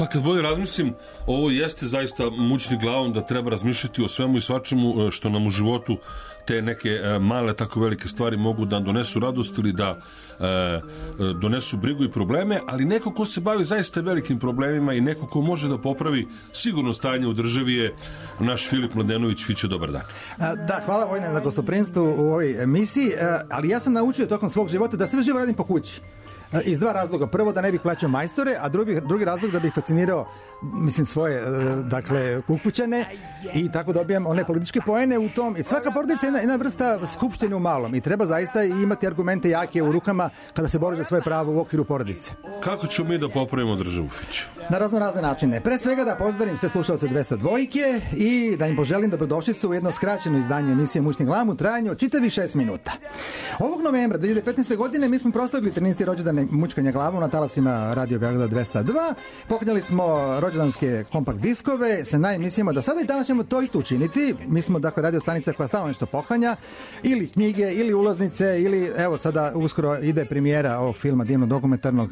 Pa kad bolje razmislim, ovo jeste zaista mučni glavom da treba razmišljati o svemu i svačemu što nam u životu te neke male tako velike stvari mogu da donesu radost ili da e, donesu brigu i probleme, ali neko ko se bavi zaista velikim problemima i neko ko može da popravi sigurno stanje u državi je naš Filip Mladenović. Fićo, dobar dan. Da, hvala Vojne na gostoprinstvu u ovoj emisiji, ali ja sam naučio tokom svog života da sve živo radim po kući. Iz dva razloga. Prvo, da ne bih plaćao majstore, a drugi, drugi razlog da bih fascinirao, mislim, svoje, dakle, ukućane i tako dobijam one političke poene u tom. I svaka porodica je jedna, jedna vrsta skupštine u malom i treba zaista imati argumente jake u rukama kada se bori za svoje pravo u okviru porodice. Kako ćemo mi da popravimo državu, Fić? Na razno razne načine. Pre svega da pozdravim sve slušalce dvesta dvojke i da im poželim dobrodošlicu u jedno skraćeno izdanje emisije Mučni glam u trajanju od čitavih šest minuta. Ovog novembra dve hiljade petnaeste. godine mi smo proslavili trinaesti rođendan mučkanja glavom na talasima Radio Beograda dvesta dva. Poklanjali smo rođendanske kompakt diskove sa najemisijama do sada i danas ćemo to isto učiniti. Mi smo, dakle, radio stanica koja stalno nešto poklanja, ili knjige, ili ulaznice, ili evo sada uskoro ide premijera ovog filma divno dokumentarnog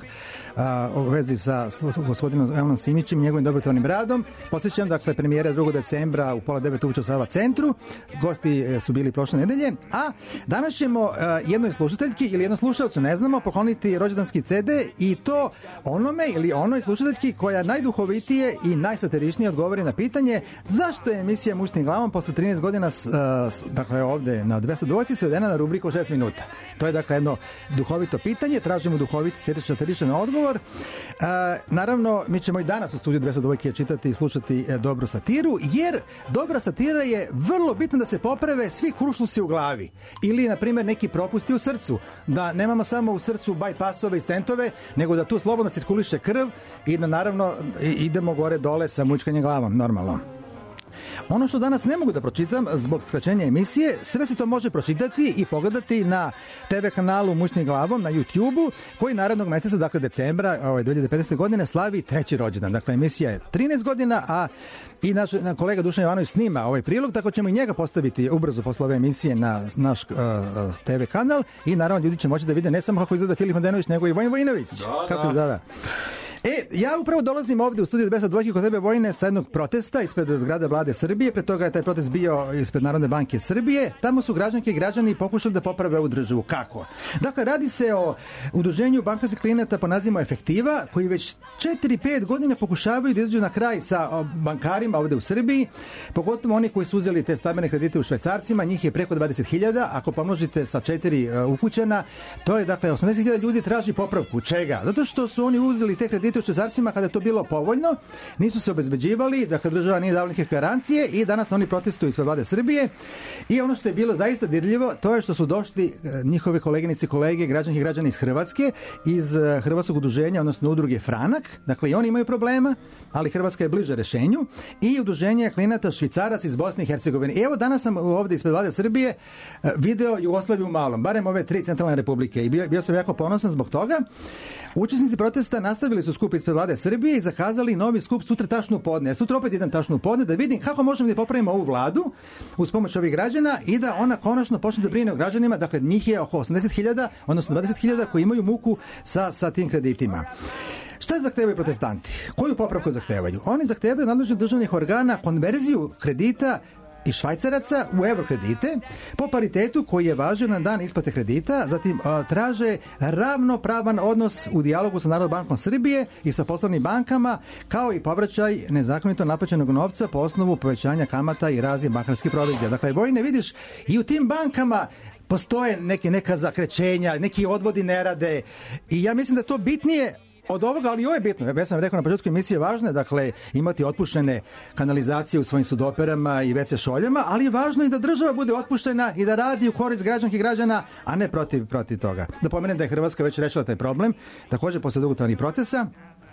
a, u vezi sa gospodinom Evanom Simićem i njegovim dobrotvornim radom. Podsjećam, dakle, premijera drugog decembra u pola devet uveče u Sava centru. Gosti su bili prošle nedelje, a danas ćemo a, jednoj slušateljki ili jednom slušalcu, ne znamo, pokloniti rođendanski ce de i to onome ili onoj slušateljki koja najduhovitije i najsatiričnije odgovori na pitanje zašto je emisija Mučnim glavom posle trinaest godina s, s, dakle ovde na dvesta dvojci svedena na rubriku šest minuta. To je, dakle, jedno duhovito pitanje, tražimo duhovit satiričan odgovor. E, naravno, mi ćemo i danas u studiju dvesta dvojke čitati i slušati e, dobru satiru, jer dobra satira je vrlo bitno da se poprave svi krušlusi u glavi ili, na primjer, neki propusti u srcu, da nemamo samo u srcu bajpasove i stentove, nego da tu slobodno cirkuliše krv i da, naravno, idemo gore dole sa mučkanjem glavom, normalno. Ono što danas ne mogu da pročitam zbog skraćenja emisije, sve se to može pročitati i pogledati na te ve kanalu Mučnim glavom na YouTube-u, koji narednog meseca, dakle decembra ovaj, dve hiljade petnaeste. godine slavi treći rođendan. Dakle, emisija je trinaest godina, a i naš kolega Dušan Jovanović snima ovaj prilog, tako ćemo i njega postaviti ubrzo posle ove emisije na naš uh, te ve kanal i naravno ljudi će moći da vide ne samo kako izgleda Filip Mladenović, nego i Vojin Vojinović. Da, kako da. da, da. E, ja upravo dolazim ovde u studiju dvesta dvojke kod tebe, Vojine, sa jednog protesta ispred zgrade Vlade Srbije. Pre toga je taj protest bio ispred Narodne banke Srbije. Tamo su građanke i građani pokušali da poprave ovu državu. Kako? Dakle, radi se o udruženju bankarskih klijenata po nazivu Efektiva, koji već četiri pet godina pokušavaju da izađu na kraj sa bankarima ovde u Srbiji, pogotovo oni koji su uzeli te stambene kredite u švajcarcima, njih je preko dvadeset hiljada, ako pomnožite sa četiri uh, ukućana, to je, dakle, osamdeset hiljada ljudi traži popravku. Čega? Zato što su oni uzeli te kredite u švajcarcima kada je to bilo povoljno, nisu se obezbeđivali, dakle država nije dala neke garancije i danas oni protestuju ispred Vlade Srbije. I ono što je bilo zaista dirljivo, to je što su došli njihove koleginice i kolege, građanke i građani iz Hrvatske, iz Hrvatskog udruženja, odnosno udruge Franak, dakle i oni imaju problema, ali Hrvatska je bliže rešenju, i udruženje klijenata Švicarac iz Bosne i Hercegovine. I evo danas sam ovde ispred Vlade Srbije video Jugoslaviju u malom, barem ove tri centralne republike, i bio, bio sam jako ponosan zbog toga. Učesnici protesta nastavili su skup ispred Vlade Srbije i zakazali novi skup sutra tačno u podne. Sutra opet idem tačno u podne da vidim kako možemo da popravimo ovu vladu uz pomoć ovih građana i da ona konačno počne da brine o građanima. Dakle, njih je oko osamdeset hiljada, odnosno dvadeset hiljada koji imaju muku sa, sa tim kreditima. Šta zahtevaju protestanti? Koju popravku zahtevaju? Oni zahtevaju nadležnih državnih organa konverziju kredita i švajcaraca u evro kredite po paritetu koji je važio na dan isplate kredita. Zatim a, traže ravnopravan odnos u dijalogu sa Narodnom bankom Srbije i sa poslovnim bankama, kao i povraćaj nezakonito naplaćenog novca po osnovu povećanja kamata i raznih bankarskih provizija. Dakle, Vojine, vidiš, i u tim bankama postoje neke, neka zakrećenja, neki odvodi ne rade i ja mislim da to bitnije od ovoga, ali ovo je bitno. Ja sam rekao na početku emisije, važno je, dakle, imati otpuštene kanalizacije u svojim sudoperama i ve ce šoljama, ali je važno i da država bude otpuštena i da radi u korist građanki i građana, a ne protiv, protiv toga. Da pomenem da je Hrvatska već rešila taj problem, također posle dugotrajnih procesa.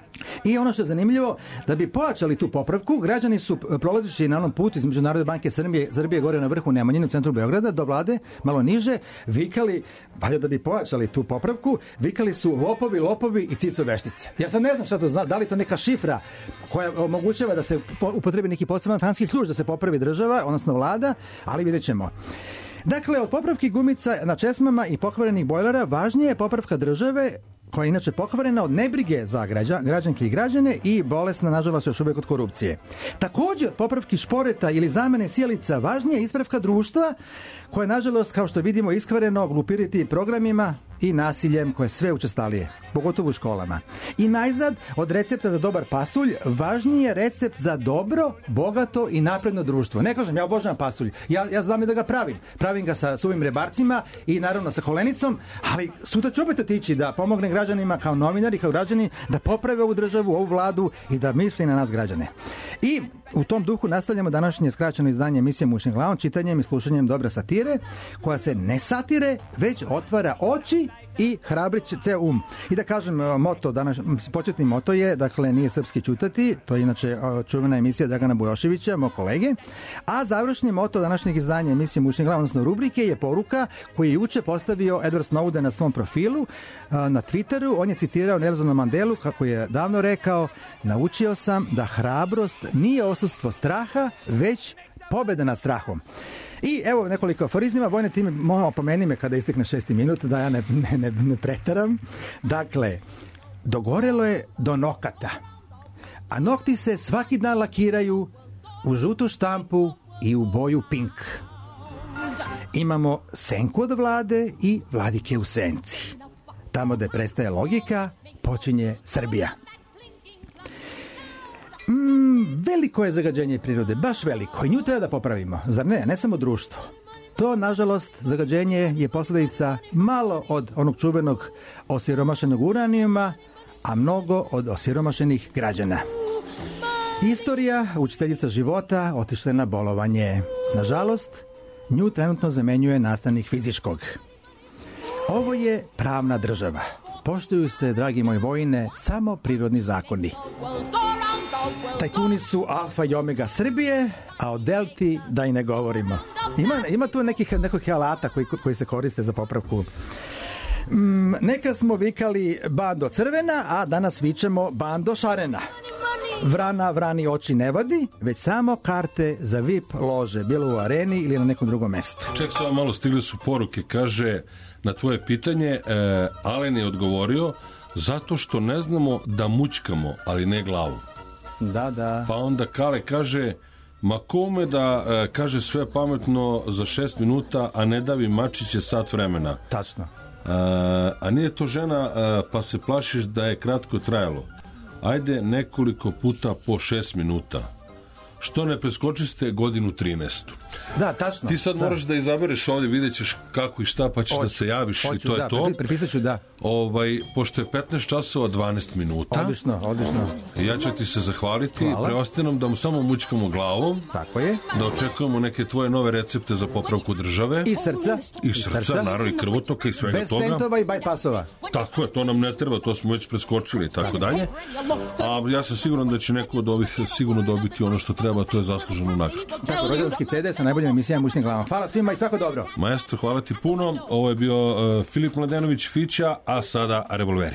I ono što je zanimljivo, da bi pojačali tu popravku, građani su prolazeći na onom putu između Narodne banke Srbije, Srbije gore na vrhu Nemanjine u centru Beograda do Vlade, malo niže, vikali, valjda da bi pojačali tu popravku, vikali su lopovi, lopovi i cico veštice. Ja sad ne znam šta to zna, da li to neka šifra koja omogućava da se upotrebi neki poseban francuski ključ da se popravi država, odnosno vlada, ali vidjet ćemo. Dakle, od popravki gumica na česmama i pokvarenih bojlera važnije je popravka države, koja je inače pokvarena od nebrige za građa, građanke i građane i bolesna, nažalost, još uvijek od korupcije. Također, popravki šporeta ili zamene sjelica važnije je ispravka društva, koje, nažalost, kao što vidimo, iskvareno glupiriti programima i nasiljem koje je sve učestalije, pogotovo u školama. I najzad, od recepta za dobar pasulj, važniji je recept za dobro, bogato i napredno društvo. Ne kažem, ja obožavam pasulj, ja, ja znam i da ga pravim. Pravim ga sa suvim rebarcima i naravno sa holenicom, ali sutra ću opet otići da pomogne građanima kao novinari, kao građani, da poprave ovu državu, ovu vladu i da misli na nas građane. I u tom duhu nastavljamo današnje skraćeno izdanje emisije Mušnim glavom, čitanjem i slušanjem dobre satire, koja se ne satire, već otvara oči i hrabrit će ceo um. I da kažem, moto, danas, početni moto je, dakle, nije srpski ćutati, to je inače čuvena emisija Dragana Bujoševića, moj kolege, a završni moto današnjeg izdanja emisije Mušni glav, odnosno rubrike, je poruka koju je juče postavio Edward Snowden na svom profilu, na Twitteru. On je citirao Nelsona Mandelu, kako je davno rekao: naučio sam da hrabrost nije odsustvo straha, već pobjeda nad strahom. I evo nekoliko aforizima. Vojne, ti me opomeni me kada istekne šesti minut, da ja ne, ne, ne, ne pretaram. Dakle, dogorelo je do nokata, a nokti se svaki dan lakiraju u žutu štampu i u boju pink. Imamo senku od vlade i vladike u senci. Tamo gde prestaje logika, počinje Srbija. Mm, veliko je zagađenje prirode, baš veliko, i nju treba da popravimo, zar ne? Ne samo društvo. To, nažalost, zagađenje je posljedica malo od onog čuvenog osiromašenog uranijuma, a mnogo od osiromašenih građana. Istorija, učiteljica života, otišla je na bolovanje. Nažalost, nju trenutno zamenjuje nastavnik fizičkog. Ovo je pravna država. Poštuju se, dragi moji vojine, samo prirodni zakoni. Tajkuni su alfa i omega Srbije, a o delti da i ne govorimo. Ima, ima tu nekih, nekih alata koji, koji se koriste za popravku. Mm, nekad smo vikali bando crvena, a danas vičemo bando šarena. Vrana vrani oči ne vadi, već samo karte za V I P lože, bilo u areni ili na nekom drugom mestu. Ček, samo malo, stigli su poruke, kaže, na tvoje pitanje, e, Alen je odgovorio, zato što ne znamo da mućkamo, ali ne glavu. Da, da. Pa onda Kale kaže, ma kome da e, kaže sve pametno za šest minuta, a ne davi mačiće sat vremena. Tačno. E, a nije to žena, e, pa se plašiš da je kratko trajalo. Ajde nekoliko puta po šest minuta. Što ne preskočiste godinu trinaestu. Da, tačno. Ti sad da. moraš da izabereš ovdje, vidjet ćeš kako i šta, pa ćeš Oću, da se javiš oću, i to da, je to. Pripisat ću, da. Ovaj, pošto je petnaest časova dvanaest minuta. Odlično, odlično. Ja ću ti se zahvaliti. Hvala. Preostaje nam da mu samo mućkamo glavom. Tako je. Da očekujemo neke tvoje nove recepte za popravku države. I srca. I srca, srca. naravno i krvotoka i svega bez toga. Bez stentova i bajpasova. Tako je, to nam ne treba, to smo već preskočili i tako dalje. A ja sam siguran da će neko od ovih sigurno dobiti ono što treba, to je zasluženu nagradu. Tako, rođendanski ce de sa najboljim emisijama Mušnim glavom. Hvala svima i svako dobro. Maestro, hvala ti puno. Ovo je bio uh, Filip Mladenović Fića, a sada Revolveri.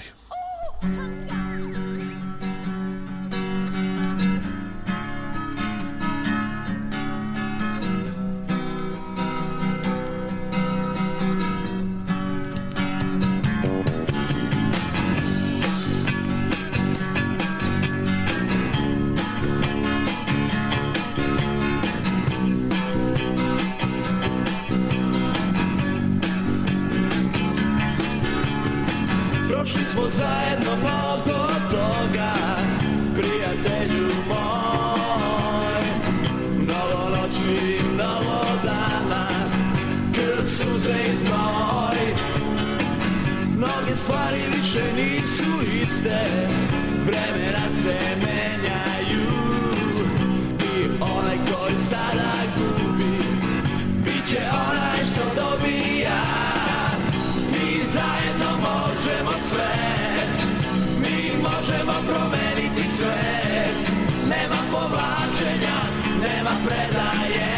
Prošli smo zajedno mnogo toga, prijatelju moj. Mnogo noći, mnogo dana, krv, suze i znoj. Mnoge stvari više nisu iste, vremena se menjaju. I onaj koji sada gubi, bit će onaj što dobija. Mi zajedno možemo sve, mi možemo promeniti svet. Nema povlačenja, nema predaje.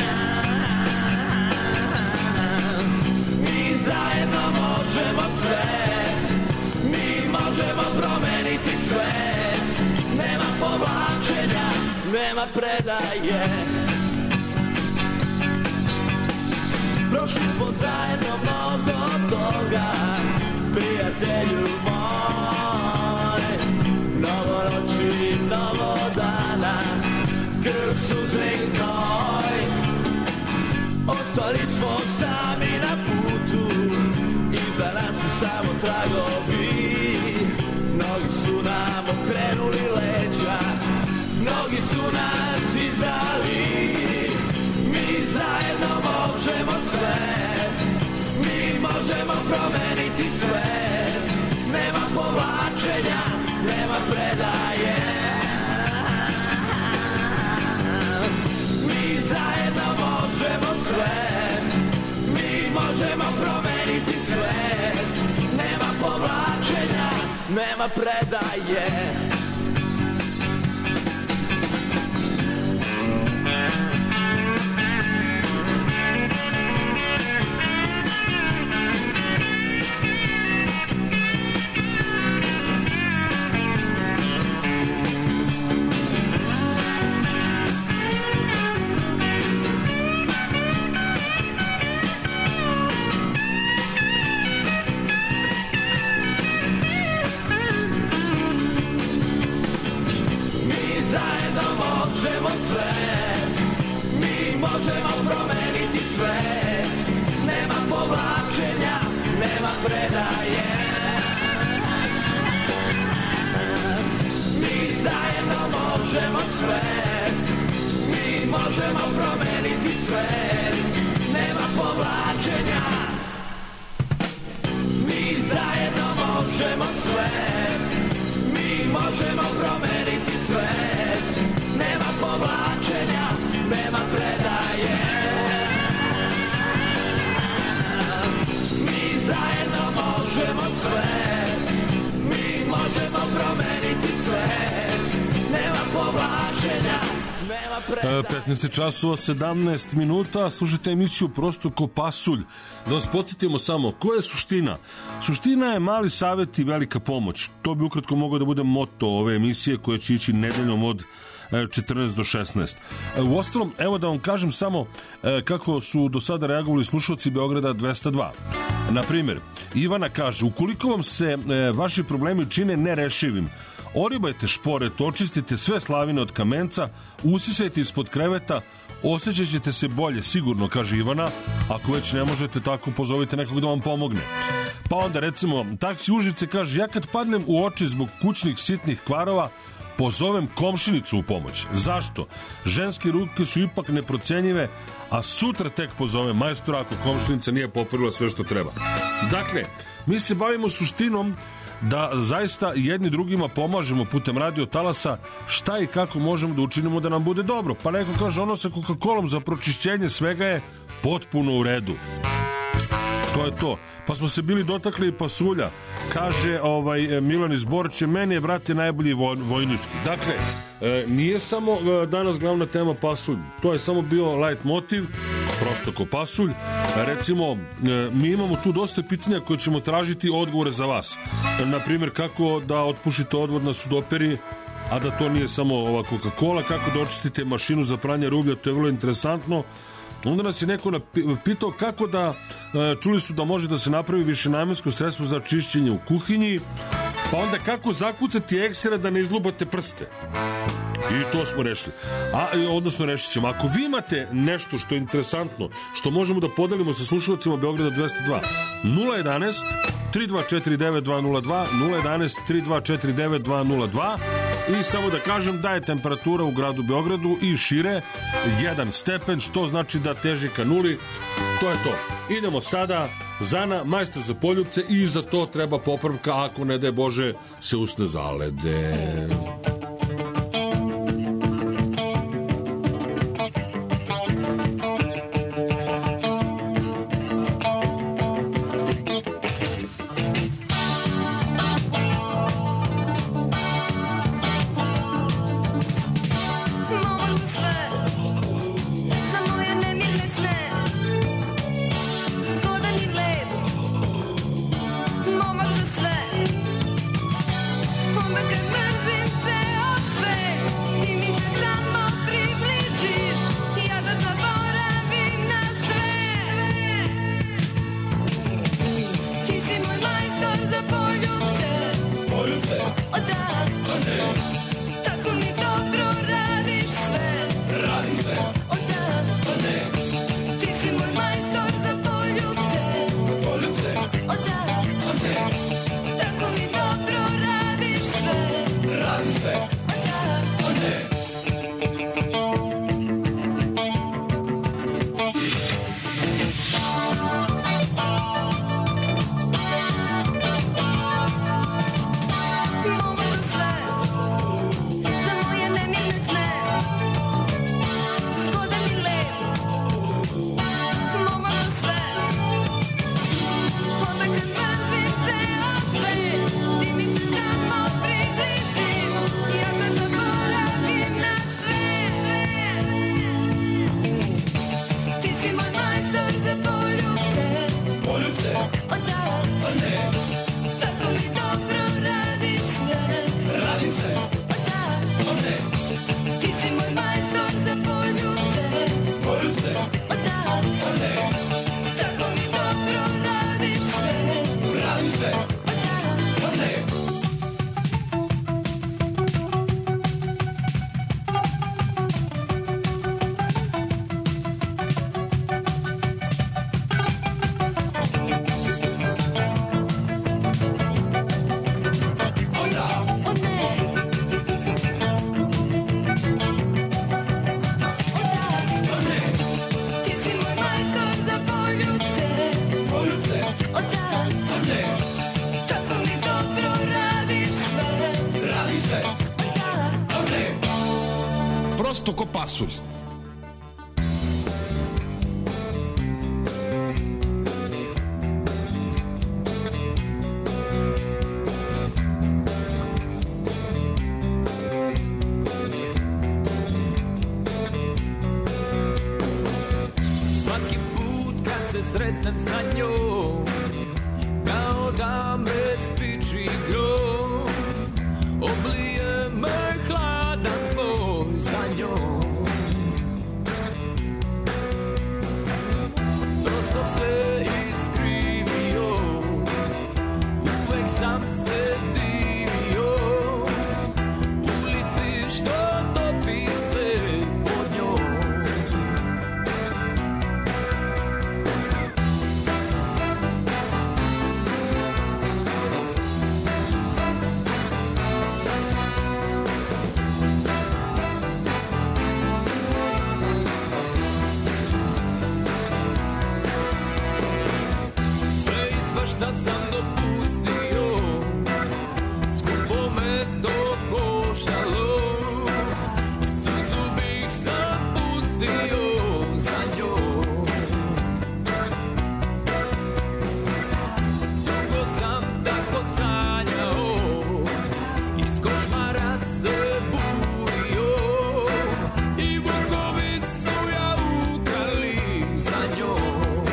Mi zajedno možemo sve, mi možemo promeniti svet. Nema povlačenja, nema predaje. prošli smo zajedno mnogo toga, prijatelju moj. Mnogo noći, mnogo dana, krv, suze i znoj. Ostali smo sami na putu, iza nas su samo tragovi. Mnogi su nam okrenuli leđa, mnogi su nas izdali. Mi zajedno možemo sve, mi možemo promeniti svet. Nema povlačenja, nema predaje. Mi zajedno možemo sve, mi možemo promeniti svet. Nema povlačenja, nema predaje. Možemo promeniti svet, nema povlačenja, nema predaje. Mi zajedno možemo sve, mi možemo promeniti svet, nema povlačenja. Mi zajedno možemo sve, mi možemo promeniti svet, nema povlačenja, nema predaje. Mi zajedno možemo sve, mi možemo promeniti svet, nema povlačenja, nema predaje. petnaest časova sedamnaest minuta, slušajte emisiju Prosto ko pasulj. Da vas podsjetimo samo, koja je suština? Suština je mali savjet i velika pomoć. To bi ukratko mogao da bude moto ove emisije koja će ići nedeljom od četrnaest do šesnaest. U ostalom, evo da vam kažem samo kako su do sada reagovali slušalci Beograda dvesta dva. Na primjer, Ivana kaže, ukoliko vam se vaši problemi čine nerešivim, oribajte šporet, očistite sve slavine od kamenca, usisajte ispod kreveta, osjećat ćete se bolje, sigurno, kaže Ivana. Ako već ne možete tako, pozovite nekog da vam pomogne. Pa onda, recimo, Taksi Užice kaže, ja kad padnem u oči zbog kućnih sitnih kvarova, pozovem komšinicu u pomoć. Zašto? Ženske ruke su ipak neprocenjive, a sutra tek pozovem majstora ako komšinica nije popravila sve što treba. Dakle, mi se bavimo suštinom da zaista jedni drugima pomažemo putem radio talasa šta i kako možemo da učinimo da nam bude dobro. Pa neko kaže, ono sa Coca-Colom za pročišćenje svega je potpuno u redu. To je to. Pa smo se bili dotakli i pasulja. Kaže ovaj Milan iz Borče, meni je, brate, najbolji vojnički. Dakle, e, nije samo e, danas glavna tema pasulj. To je samo bio light motiv, prosto ko pasulj. Recimo, e, mi imamo tu dosta pitanja koje ćemo tražiti odgovore za vas. E, naprimjer, kako da otpušite odvod na sudoperi, a da to nije samo ova Coca-Cola, kako da očistite mašinu za pranje rublja, to je vrlo interesantno. Onda nas je neko pitao kako da, čuli su da može da se napravi višenamensko sredstvo za čišćenje u kuhinji, pa onda kako zakucati eksera da ne izlubate prste. I to smo rešili. A, odnosno rešit ćemo. Ako vi imate nešto što je interesantno, što možemo da podelimo sa slušalcima Beograda dvesta dva, nula jedanaest tri dva četiri devet dva nula dva, nula jedanaest tri dva četiri devet dva nula dva. I samo da kažem da je temperatura u gradu Beogradu i šire jedan stepen, što znači da teži ka nuli. To je to. Idemo sada Zana, majstor za poljupce, i za to treba popravka ako ne daj Bože se usne zalede. Momak za sve, onda kad mrzim te Prosto ko pasulj. Svaki put kad se sretnem sa njom, kao da me spiči grom, oblije me hladan zvoj sa njom. Prosto se iskrivio, uvek sam se divio, ulici što topi se pod njom. Šta sam dopustio, skupo me to koštalo, i suzu bih sam pustio za njom. Dugo sam tako sanjao, iz košmara se burio, i vukovi su ja ukrali za njom.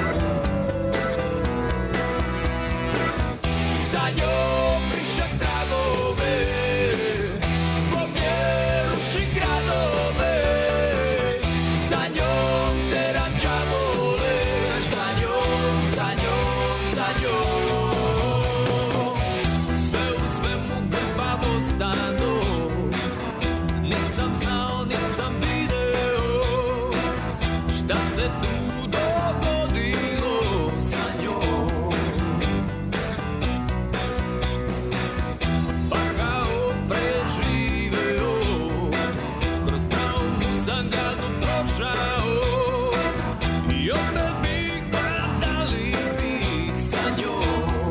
Za njom brišem tragove, zbog nje rušim gradove, za njom teram đavole, za njom, za njom, za njom. Sve u svemu grbavo stado, nit sam znao, nit sam video, šta se tu dogodilo sa njom. Sam gadno prošao i opet bih vratali bih sa njom.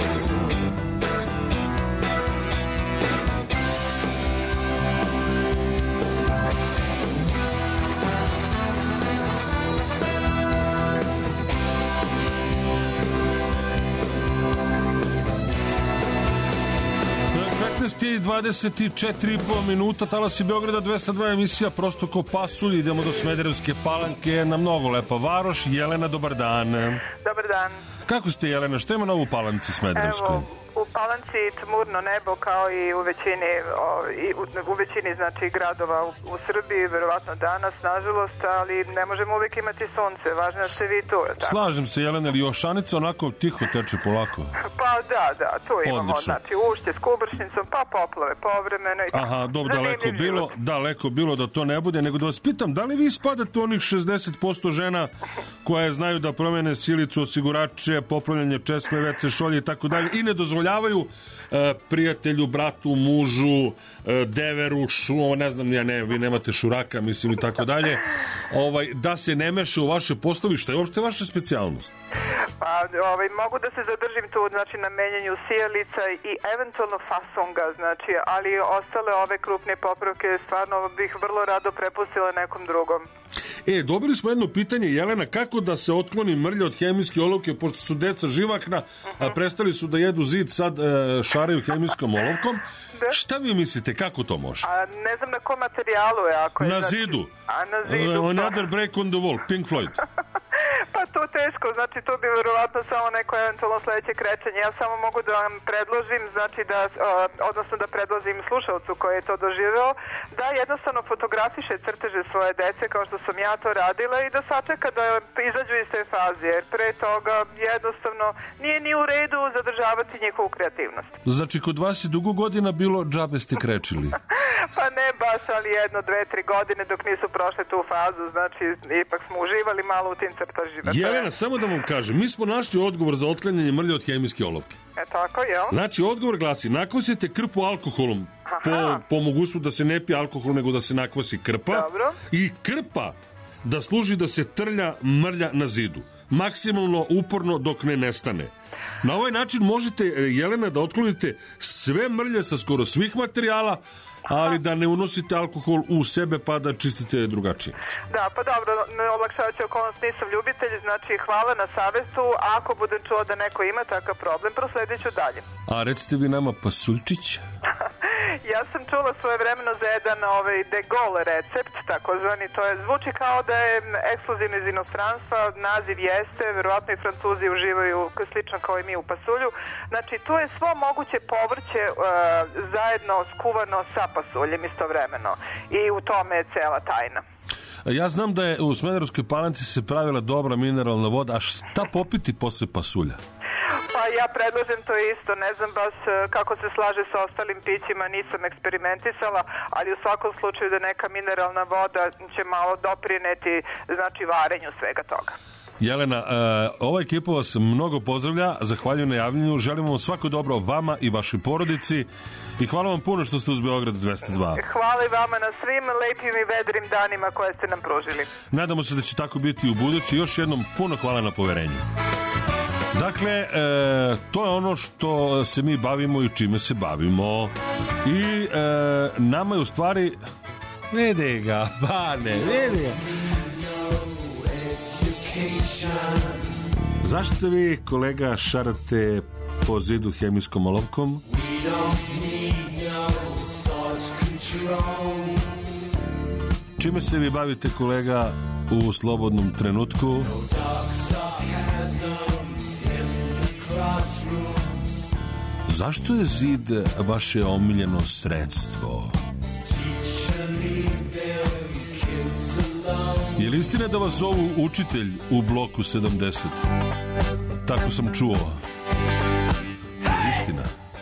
petnaest i dvadeset četiri i po minuta, Talasi Beograda, dvesta dva emisija Prosto ko pasulj. Idemo do Smederevske Palanke, na mnogo lepa varoš. Jelena, dobar dan. Dobar dan. Kako ste, Jelena? Šta ima novo u Palanci Smederevskoj? Evo, u Palanci tmurno nebo kao i u većini, o, i u, u većini znači gradova u, u Srbiji, verovatno danas, nažalost, ali ne možemo uvijek imati sunce, važno da ste vi tu. Tako? Slažem se, Jelena, ali Ošanica onako tiho teče polako. Pa da, da, tu imamo, Odlično. znači ušće s Kubršnicom, pa poplave povremeno i tako. Aha, dobro, daleko bilo, daleko bilo da to ne bude, nego da vas pitam, da li vi spadate onih šezdeset posto žena koje znaju da promene silicu, osigurače, popravljanje česme, vece, šolje i tako dalje i ne dozvoljavaju e, prijatelju, bratu, mužu, e, deveru, šu, ne znam, ja ne, vi nemate šuraka, mislim i tako dalje, ovaj, da se ne meša u vaše poslovi, što je uopšte vaša specijalnost? Pa, ovaj, mogu da se zadržim tu, znači, na menjanju sijalica i eventualno fasunga, znači, ali ostale ove krupne popravke stvarno bih vrlo rado prepustila nekom drugom. E, dobili smo jedno pitanje, Jelena, kako da se otkloni mrlja od hemijske olovke, pošto su deca živakna, a prestali su da jedu zid, sad e, šaraju hemijskom olovkom. Da. Šta vi mislite, kako to može? A ne znam na kom materijalu je. Ako je na znači, zidu. A na zidu. Uh, another break on the wall, Pink Floyd. Pa to teško, znači to bi verovatno samo neko eventualno sledeće krećenje. Ja samo mogu da vam predložim, znači da, odnosno da predložim slušalcu koji je to doživeo, da jednostavno fotografiše crteže svoje dece kao što sam ja to radila i da sačeka da izađu iz te faze, jer pre toga jednostavno nije ni u redu zadržavati njihovu kreativnost. Znači kod vas je dugo godina bilo džabe ste krečili? Pa ne baš, ali jedno, dve, tri godine dok nisu prošle tu fazu, znači ipak smo uživali malo u tim crtežima. Jelena, samo da vam kažem, mi smo našli odgovor za otklanjanje mrlje od hemijske olovke. E tako, jel? Znači, odgovor glasi, nakvasite krpu alkoholom, po, po mogućstvu da se ne pije alkohol, nego da se nakvasi krpa. Dobro. I krpa da služi da se trlja mrlja na zidu. Maksimalno uporno dok ne nestane. Na ovaj način možete, Jelena, da otklonite sve mrlje sa skoro svih materijala, ali da ne unosite alkohol u sebe pa da čistite drugačije. Da, pa dobro, ne olakšavajući okolnost, nisam ljubitelj, znači hvala na savjetu, ako budem čuo da neko ima takav problem, prosledit ću dalje. A recite vi nama pasulčić? Ja sam čula svoje vremeno za jedan ovaj de Gaulle recept, takozvani, to je, zvuči kao da je ekskluzivno iz inostranstva, naziv jeste, verovatno i Francuzi uživaju slično kao i mi u pasulju. Znači, tu je svo moguće povrće uh, zajedno skuvano sa pasuljem istovremeno i u tome je cela tajna. Ja znam da je u Smederevskoj Palanci se pravila dobra mineralna voda, a šta popiti posle pasulja? Pa ja predlažem to isto, ne znam baš kako se slaže sa ostalim pićima, nisam eksperimentisala, ali u svakom slučaju da neka mineralna voda će malo doprineti, znači, varenju svega toga. Jelena, uh, ova ekipa vas mnogo pozdravlja, zahvaljujem na javljanju, želimo vam svako dobro vama i vašoj porodici i hvala vam puno što ste uz Beograd dvesta dva. Hvala i vama na svim lepim i vedrim danima koje ste nam pružili. Nadamo se da će tako biti u budući. Još jednom puno hvala na poverenju. Dakle, e, to je ono što se mi bavimo i čime se bavimo. I e, nama je u stvari... Vidi ga, pane, vidi ga. Zašto vi, kolega, šarate po zidu hemijskom olovkom? Čime se vi bavite, kolega, u slobodnom trenutku? Zašto je zid vaše omiljeno sredstvo? Je li istina da vas zovu učitelj u bloku sedamdeset? Tako sam čuo. Istina.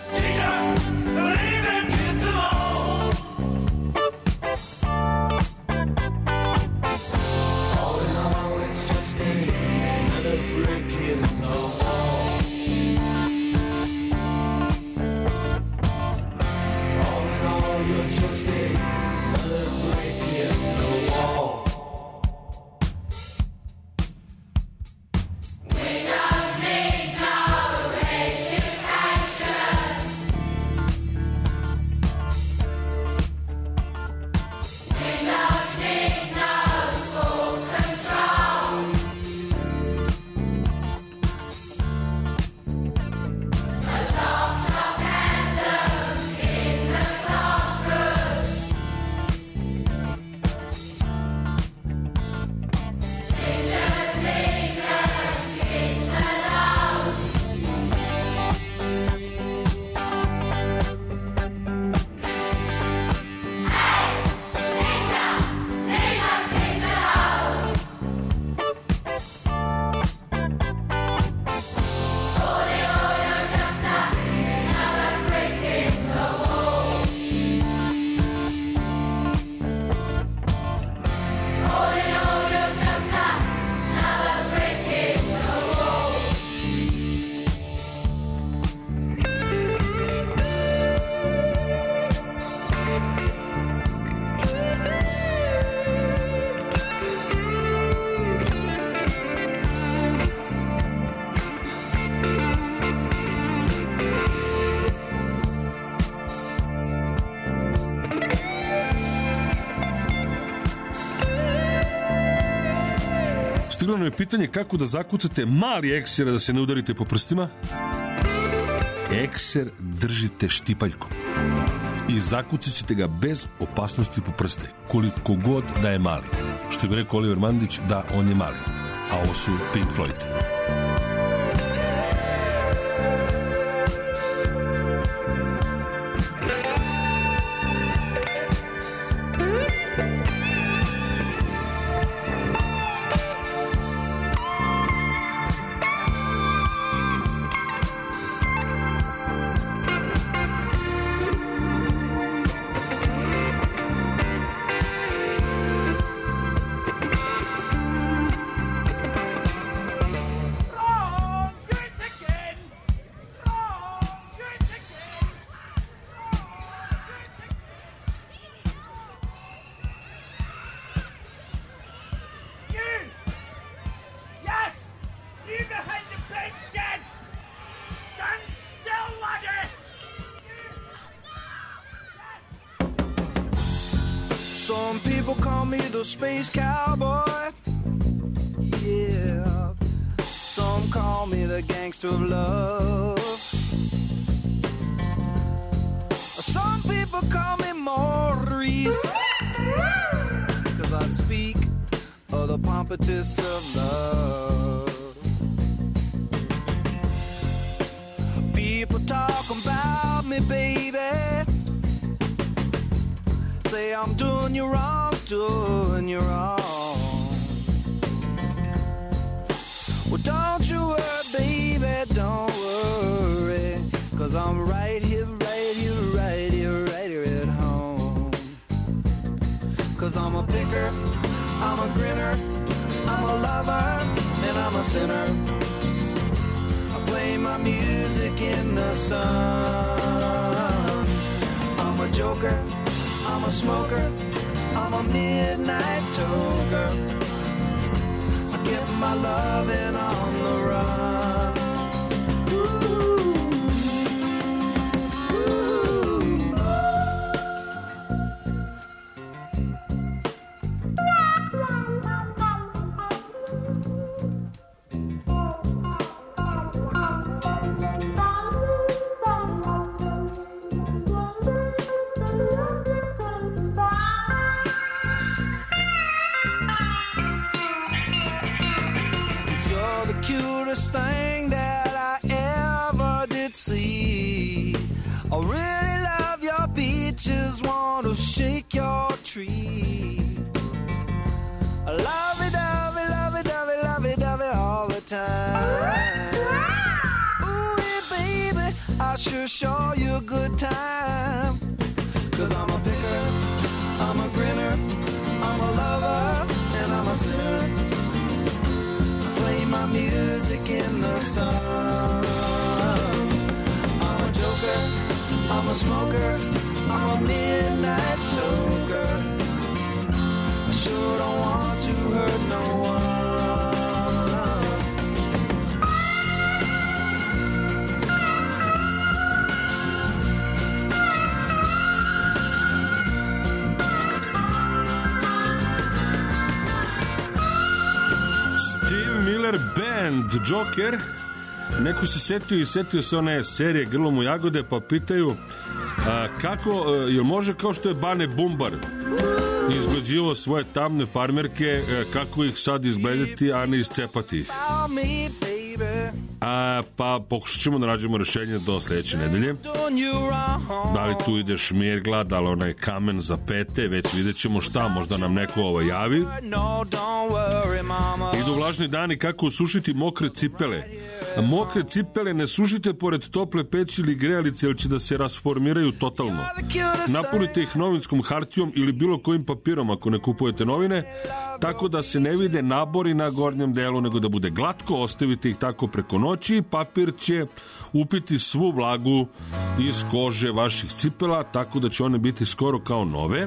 Stiglo nam je pitanje kako da zakucate mali ekser da se ne udarite po prstima. Ekser držite štipaljkom i zakucat ćete ga bez opasnosti po prste, koliko god da je mali. Što bi rekao Oliver Mandić, da on je mali. A ovo su Pink Floyd. Some people call me the space cowboy. Yeah. Some call me the gangster of love. Some people call me Maurice, 'cause I speak of the pompatus of love. People talk about me, baby, say I'm doing you wrong, doing you wrong. Well, don't you worry, baby, don't worry, 'cause I'm right here, right here, right here, right here at home. 'Cause I'm a picker, I'm a grinner, I'm a lover, and I'm a sinner. I play my music in the sun. I'm a joker, I'm a smoker, I'm a midnight toker. I get my loving on the run. Thing that I ever did see. I really love your beaches, want to shake your tree. I love it, love it, love it, love it, love it, love it all the time. Ooh, yeah, baby, I sure show you a good time. 'Cause I'm a picker, I'm a grinner, I'm a lover, and I'm a sinner. Play my music in the sun. I'm a joker, I'm a smoker, I'm a midnight toker. I sure don't want to hurt no one. Miller Band, Joker. Neko se setio i setio se one serije Grlom u jagode, pa pitaju a, kako, a, jel može kao što je Bane Bumbar izgleđivo svoje tamne farmerke, a, kako ih sad izgledati, a ne iscepati ih. A, pa pokušat ćemo da nađemo rešenje do sledeće nedelje. Da li tu ide šmirgla, da li onaj kamen za pete, već vidjet ćemo šta, možda nam neko ovo javi. Idu vlažni dani, kako usušiti mokre cipele. Mokre cipele ne sušite pored tople peći ili grejalice, jer će da se rasformiraju totalno. Napunite ih novinskom hartijom ili bilo kojim papirom ako ne kupujete novine, tako da se ne vide nabori na gornjem delu, nego da bude glatko. Ostavite ih tako preko noći i papir će upiti svu vlagu iz kože vaših cipela, tako da će one biti skoro kao nove.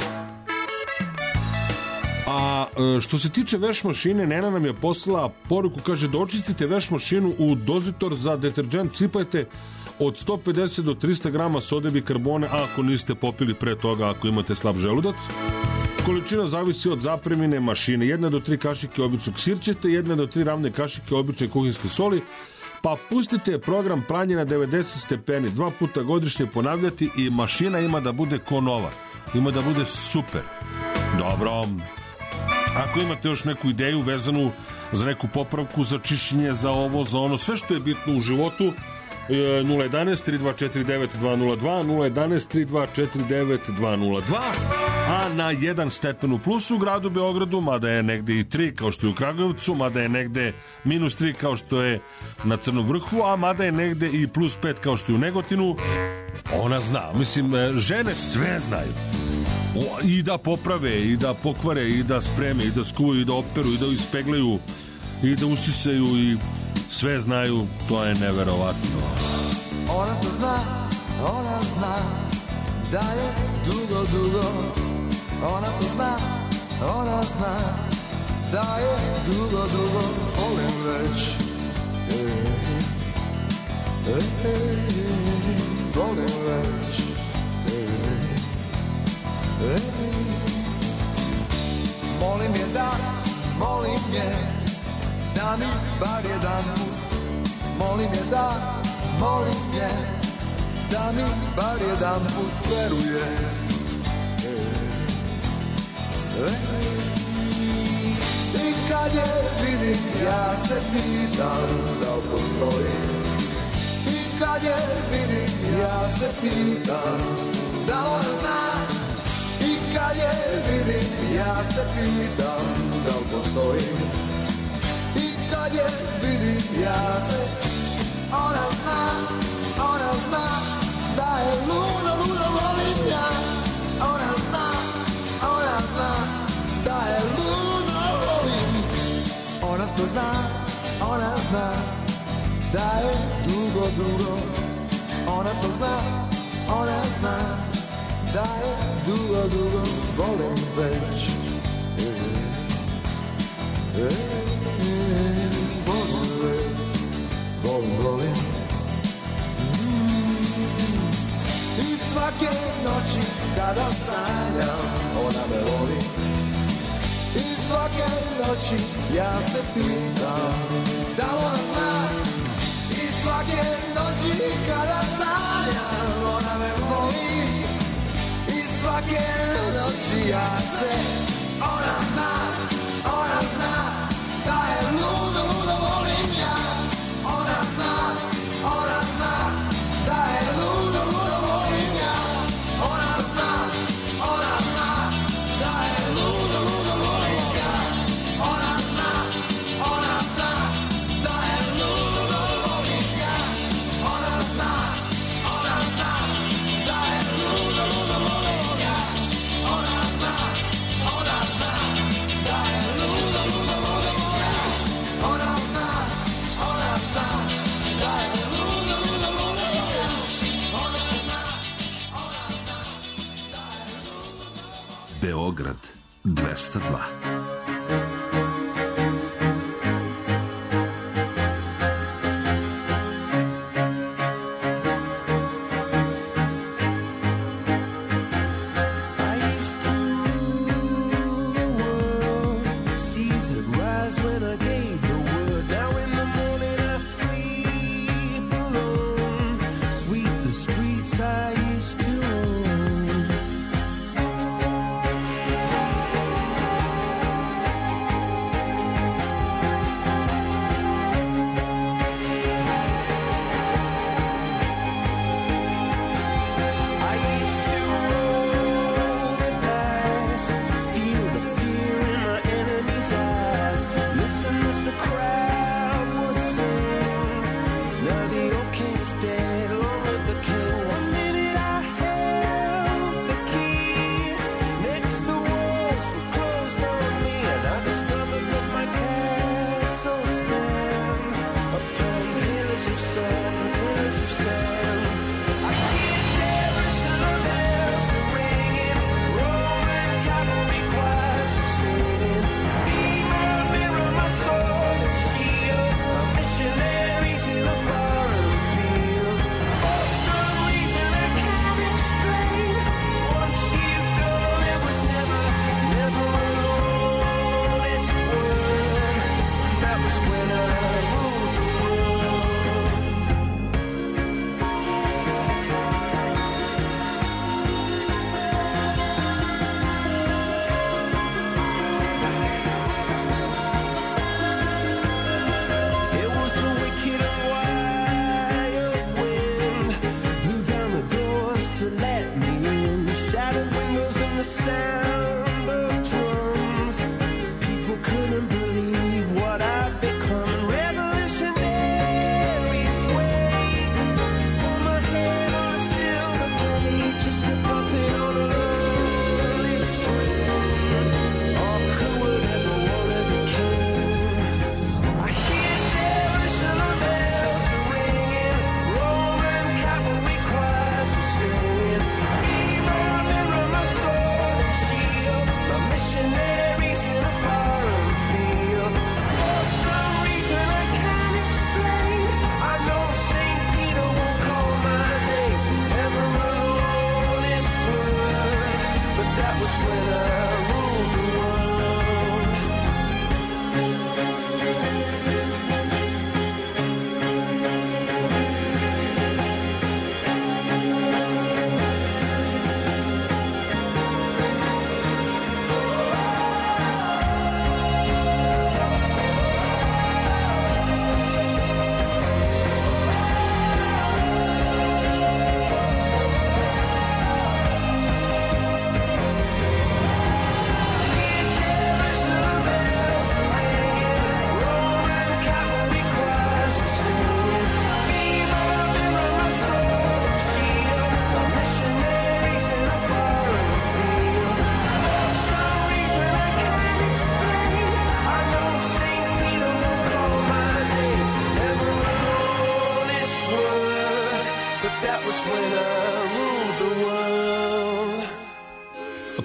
A što se tiče veš mašine, Nena nam je poslala poruku, kaže da očistite veš mašinu u dozitor za deterđent, sipajte od sto pedeset do trista grama sode bikarbone, a ako niste popili pre toga, ako imate slab želudac. Količina zavisi od zapremine mašine. Jedna do tri kašike običnog sirćeta, jedna do tri ravne kašike obične kuhinjske soli, pa pustite program pranje na devedeset stepeni, dva puta godišnje ponavljati i mašina ima da bude ko nova. Ima da bude super. Dobro. Ako imate još neku ideju vezanu za neku popravku, za čišćenje, za ovo, za ono, sve što je bitno u životu, nula jedan tri dva četiri devet dva nula dva, nula jedan tri dva četiri devet dva nula dva, a na jedan stepen u plusu u gradu Beogradu, mada je negde i tri kao što je u Kragujevcu, mada je negde minus tri kao što je na Crnom vrhu, a mada je negde i plus pet kao što je u Negotinu, ona zna. Mislim, žene sve znaju. O, i da poprave, i da pokvare, i da spreme, i da skuvaju, i da operu, i da ispeglaju, i da usisaju, i sve znaju. To je neverovatno. Ona to zna, ona zna da je dugo, dugo. Ona to zna, ona zna da je dugo, dugo. Volim već, ej, ej, ej, volim već, ej, ej. je da mi bar jedan put, molim je da, molim je da mi bar jedan put veruje. I kad je vidim, ja se pitam da li postoji. I kad je vidim, ja se pitam da li ona zna. I kad je vidim, ja se pitam da li postoji. I kad je vidim, ja se, ona zna, ona zna da je ludo, ludo volim ja. Ona zna, ona zna da je ludo volim. Ona to zna, ona zna da je dugo, dugo. Ona to zna, ona zna da je dugo, dugo volim već. E, e, e, volim već, volim, volim. Mm. I svake noći kada sanjam, ona me voli. I svake noći ja se pitam da ona zna. I svake noći kada sanjam, ona me voli. I svake noći ja se, ona zna, ona zna da je ludo, ludo volim ja. Ona zna, ona zna da je ludo, ludo volim ja. Ona zna, ona zna da je ludo, ludo volim ja. Ona zna, ona zna da je ludo, ludo volim ja. Ona zna, ona zna da je ludo, ludo volim ja. Ona zna, ona zna da je ludo, ludo volim ja. Ona zna, ona zna da je ludo, ludo volim ja. Ona zna, ona zna da je ludo, ludo volim ja. Beograd dvesta dva. I used to rule the world, seas would rise when I gave the word. Now in the morning I sleep alone, sweep the streets I used to own.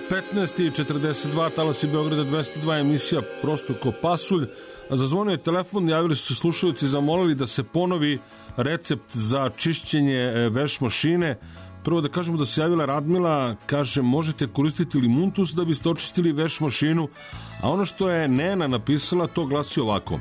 petnaest i četrdeset dva, talasi Beograda dvesta dva, emisija Prosto ko pasulj. Zazvonio je telefon, javili su se slušalci, zamolili da se ponovi recept za čišćenje veš mašine. Prvo da kažemo da se javila Radmila, kaže možete koristiti limuntus da biste očistili veš mašinu, a ono što je Nena napisala to glasi ovako.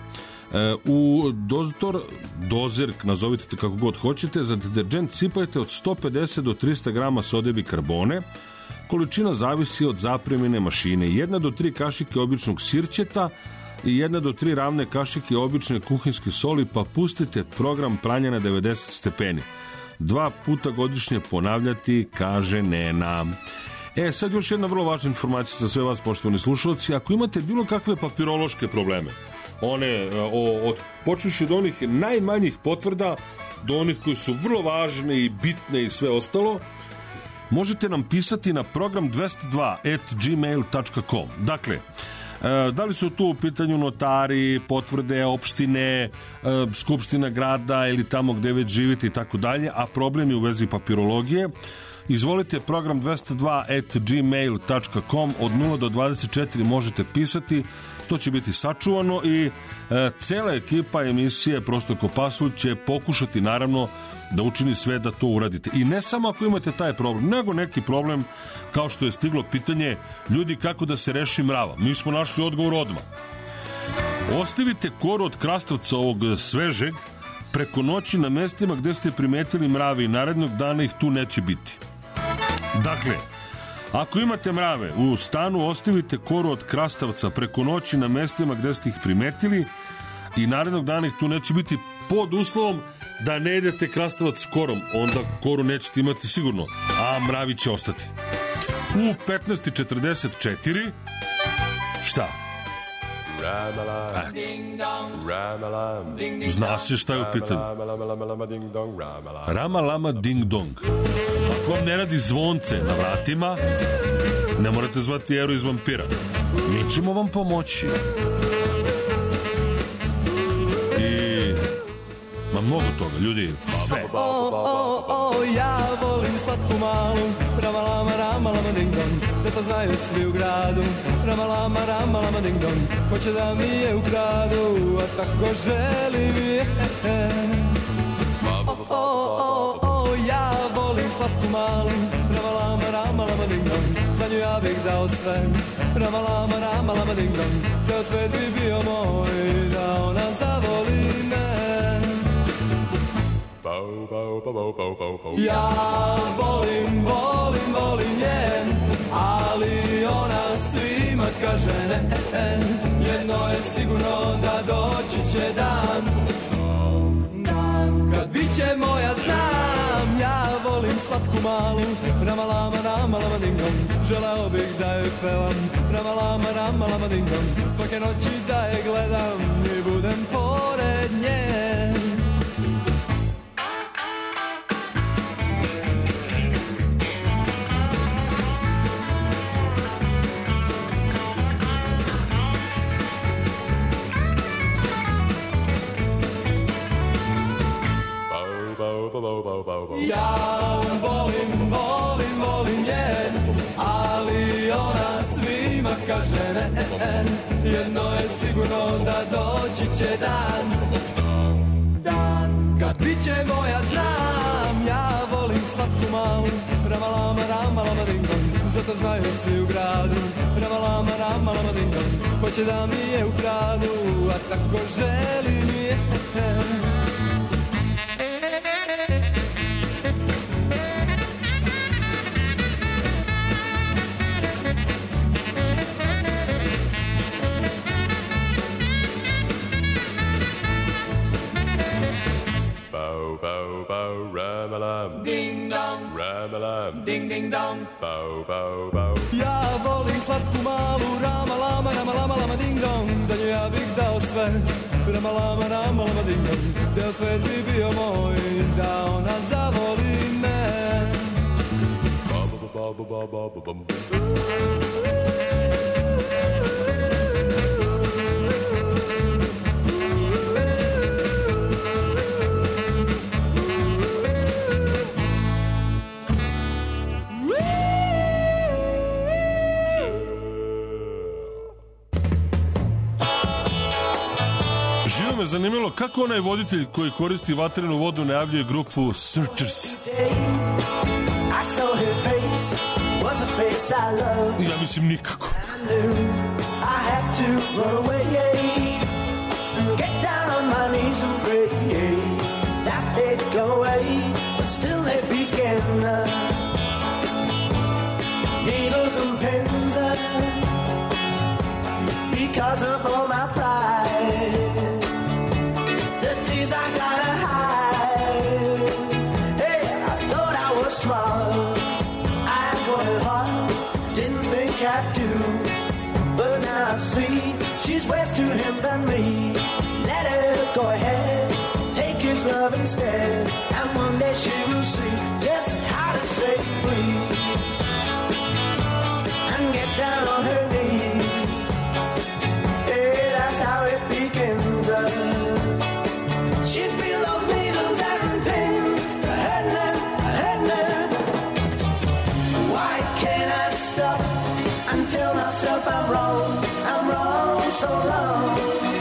U dozator, dozirk, nazovite kako god hoćete, za deterđent sipajte od sto pedeset do trista grama sode bikarbone. Količina zavisi od zapremine mašine. Jedna do tri kašike običnog sirćeta i jedna do tri ravne kašike obične kuhinske soli, pa pustite program pranja na devedeset stepeni. Dva puta godišnje ponavljati, kaže Nena. E, sad još jedna vrlo važna informacija za sve vas, poštovani slušalci. Ako imate bilo kakve papirološke probleme, one, o, od, počuši od onih najmanjih potvrda do onih koji su vrlo važne i bitne i sve ostalo, možete nam pisati na program dvesta dva at gmail dot com. Dakle, da li su tu u pitanju notari, potvrde, opštine, skupština grada ili tamo gde već živite i tako dalje, a problem je u vezi papirologije, izvolite program dvesta dva at gmail dot com, od nula do dvadeset četiri možete pisati, to će biti sačuvano i e, cela ekipa emisije Prosto ko pasulj će pokušati naravno da učini sve da to uradite. I ne samo ako imate taj problem, nego neki problem kao što je stiglo pitanje ljudi kako da se reši mrava. Mi smo našli odgovor odmah. Ostavite koru od krastavca ovog svežeg preko noći na mestima gde ste primetili mrave i narednog dana ih tu neće biti. Dakle, ako imate mrave u stanu, ostavite koru od krastavca preko noći na mestima gde ste ih primetili i narednog dana ih tu neće biti, pod uslovom da ne jedete krastavac s korom, onda koru nećete imati sigurno, a mravi će ostati. U petnaest i četrdeset četiri šta? Zna se šta je u pitanju. Rama lama ding dong. Ako vam ne radi zvonce na vratima, ne morate zvati Eru iz Vampira. Mi ćemo vam pomoći. I ma mnogo toga, ljudi, sve. O, o, o, ja volim slatku malu, rama lama, rama lama ding dong, sve to znaju svi u gradu, rama lama, rama lama ding dong, ko će da mi je ukradu, a tako želim je. O, o, o, o, ja volim slatku malu, rama lama, rama lama ding dong, za nju ja bih dao sve, rama lama, rama lama ding dong, ceo svet bi bio moj, da ona zavoli me. Ja volim, volim, volim njen, ali ona svima kaže ne. Jedno je sigurno da doći će dan, kad bit će moja znam. Ja volim slatku malu, rama lama, rama lama ding dong, želeo bih da joj pevam, rama lama, rama lama ding dong, svake noći da je gledam i budem pored nje. Ja volim, volim, volim njen, ali ona svima kaže ne. Jedno je sigurno da doći će dan, dan kad bit će moja znam. Ja volim slatku malu, rama lama, rama lama ding dong, zato znaju svi u gradu, rama lama, rama lama ding dong, ko će da mi je ukradu, a tako želim je. Ding dong, ramalam, ding ding dong, bow bow bow. Ja volim slatku malu, rama lama, rama lama lama ding dong, za nju ja bih dao sve, rama lama, rama lama ding dong, ceo svet bi bio moj, da ona zavoli me. Ba ba ba ba ba ba ba ba. me zanimalo kako onaj voditelj koji koristi vatrenu vodu najavljuje grupu Searchers. I saw her face, was a face I loved. Ja mislim nikako. I knew I had to run away and get down on my knees and pray that they'd go away, but still they began. Needles and pins uh, because of all my pride, the tears I gotta hide. Hey, I thought I was smart, I wanted hard, didn't think I'd do, but now I see she's worse to him than me. Let her go ahead, take his love instead, and one day she will see just how to say please and get down on her knees. Yeah, that's how it begins. Uh, she'd feel those needles and pins hurting her, hurting her. Why can't I stop and tell myself I'm wrong, I'm wrong, so wrong?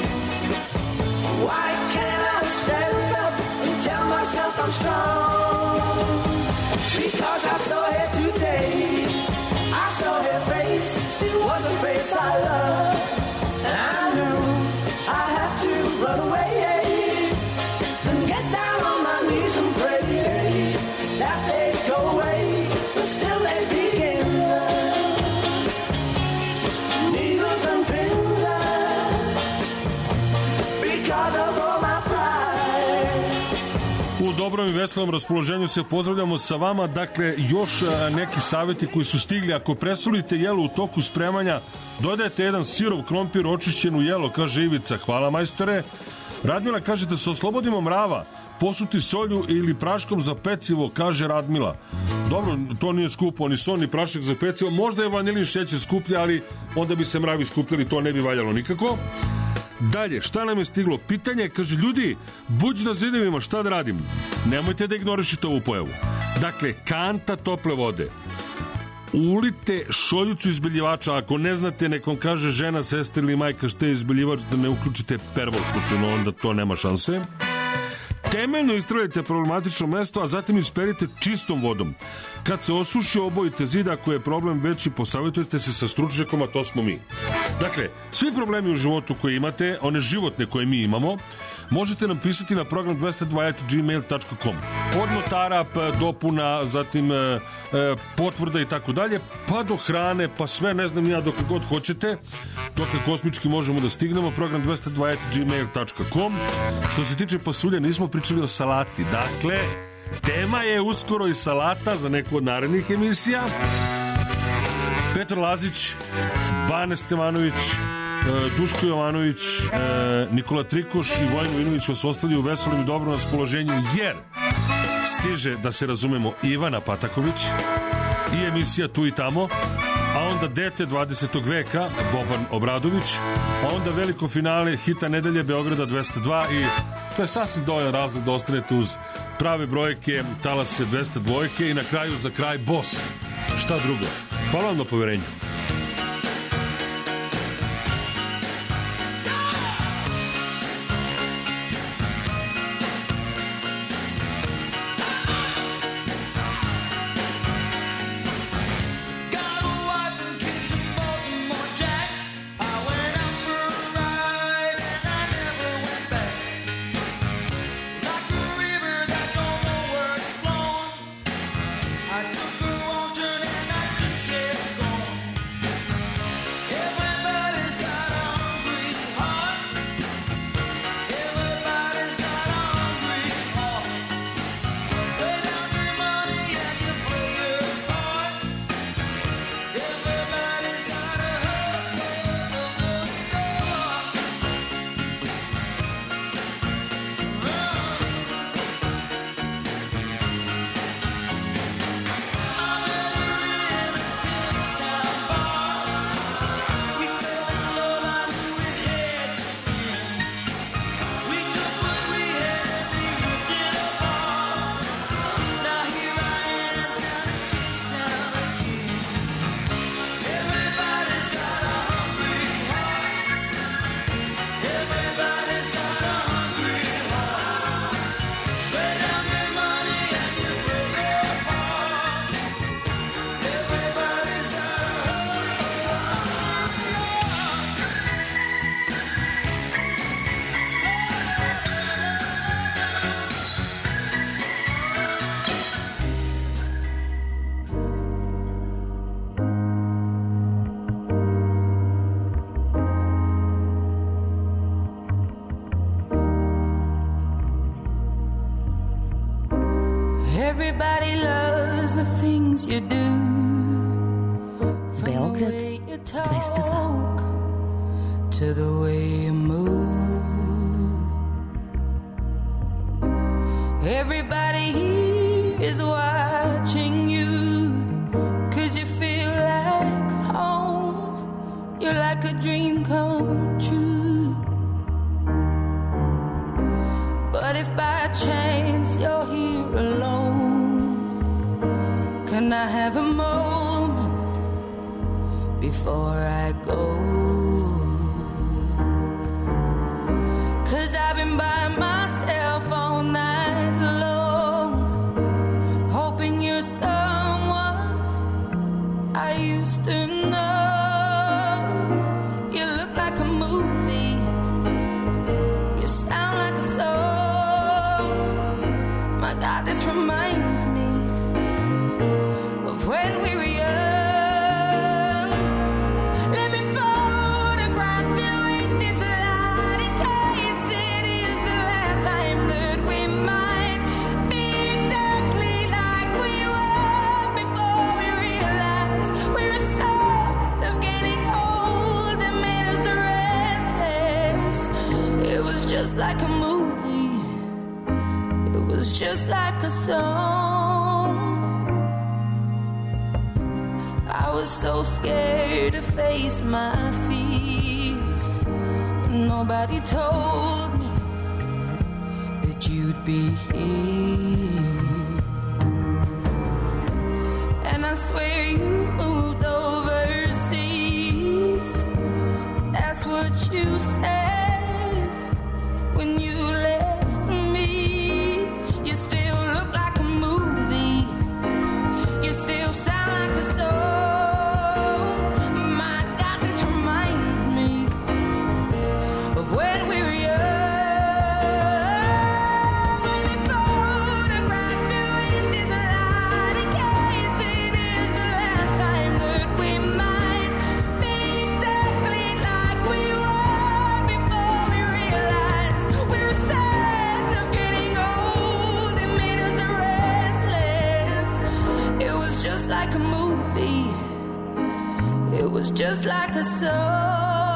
Why can't I stand up and tell myself I'm strong? Because I saw her today, I saw her face, it was a face I loved, and I knew I had to run away and get down on my knees and pray that they'd go away, but still they begin. Needles and pins because of all my pride. U dobrom i veselom raspoloženju se pozdravljamo sa vama. Dakle, još a, neki savjeti koji su stigli. Ako presolite jelo u toku spremanja, dodajte jedan sirov krompir očišćen u jelo, kaže Ivica. Hvala, majstore. Radmila kaže da se oslobodimo mrava, posuti solju ili praškom za pecivo, kaže Radmila. Dobro, to nije skupo, ni sol, ni prašak za pecivo. Možda je vanilin šećer skuplja, ali onda bi se mravi skupljali, to ne bi valjalo nikako. Dalje, šta nam je stiglo? Pitanje, kaže, ljudi, buđ na zidovima, šta da radim? Nemojte da ignorišite ovu pojavu. Dakle, kanta tople vode. Ulite šoljicu izbeljivača. Ako ne znate, nekom kaže žena, sestra ili majka šta je izbeljivač, da ne uključite pervol slučajno, onda to nema šanse. Temeljno ispravljajte problematično mesto, a zatim isperite čistom vodom. Kad se osuši, obojite zid, ako je problem veći, posavjetujte se sa stručnjakom, a to smo mi. Dakle, svi problemi u životu koje imate, one životne koje mi imamo, možete nam pisati na program dvesta dva at gmail dot com. Od notara, dopuna, zatim e, potvrda i tako dalje, pa do hrane, pa sve, ne znam ja, dok god hoćete, dok kosmički možemo da stignemo, program dvesta dva at gmail dot com. Što se tiče pasulja, nismo pričali o salati. Dakle, tema je uskoro i salata za neku od narednih emisija. Petar Lazić, Bane Stevanović, Duško Jovanović, Nikola Trikoš i Vojin Vinović vas ostavljaju u veselom i dobrom raspoloženju, jer stiže, da se razumemo, Ivana Pataković i emisija Tu i tamo, a onda Dete dvadesetog veka, Boban Obradović, a onda veliko finale hita nedelje Beograda dvesta dva i to je sasvim dovoljan razlog da ostanete uz prave brojke, talase dvesta dva i na kraju za kraj Boss. Šta drugo? Hvala vam na poverenju. I took her on turn and I just kept going. Everybody loves the things you do. Beograd dvesta dva. To the way you move. Everybody here is watching you, 'cause you feel like home. You're like a dream come true. But if by chance you're here alone, can I have a moment before I go? 'Cause I've been by myself all night long, hoping you're someone I used to know. You look like a movie, you sound like a song. My God, this reminds me of when we were young. Let me photograph you in this light, in case it is the last time that we might be exactly like we were before we realized we were scared of getting old and made us restless. It was just like a movie, it was just like a song. I was so scared to face my fears. Nobody told me that you'd be here. And I swear you moved overseas. That's what you said when you left me. You still look like a movie, you still sound like a song. My God, this reminds me of when we were young. Let me photograph you in this light, in case it is the last time that we might be exactly like we were before we realized we were sad of getting old and made us restless. It was just like a movie, it was just like a song.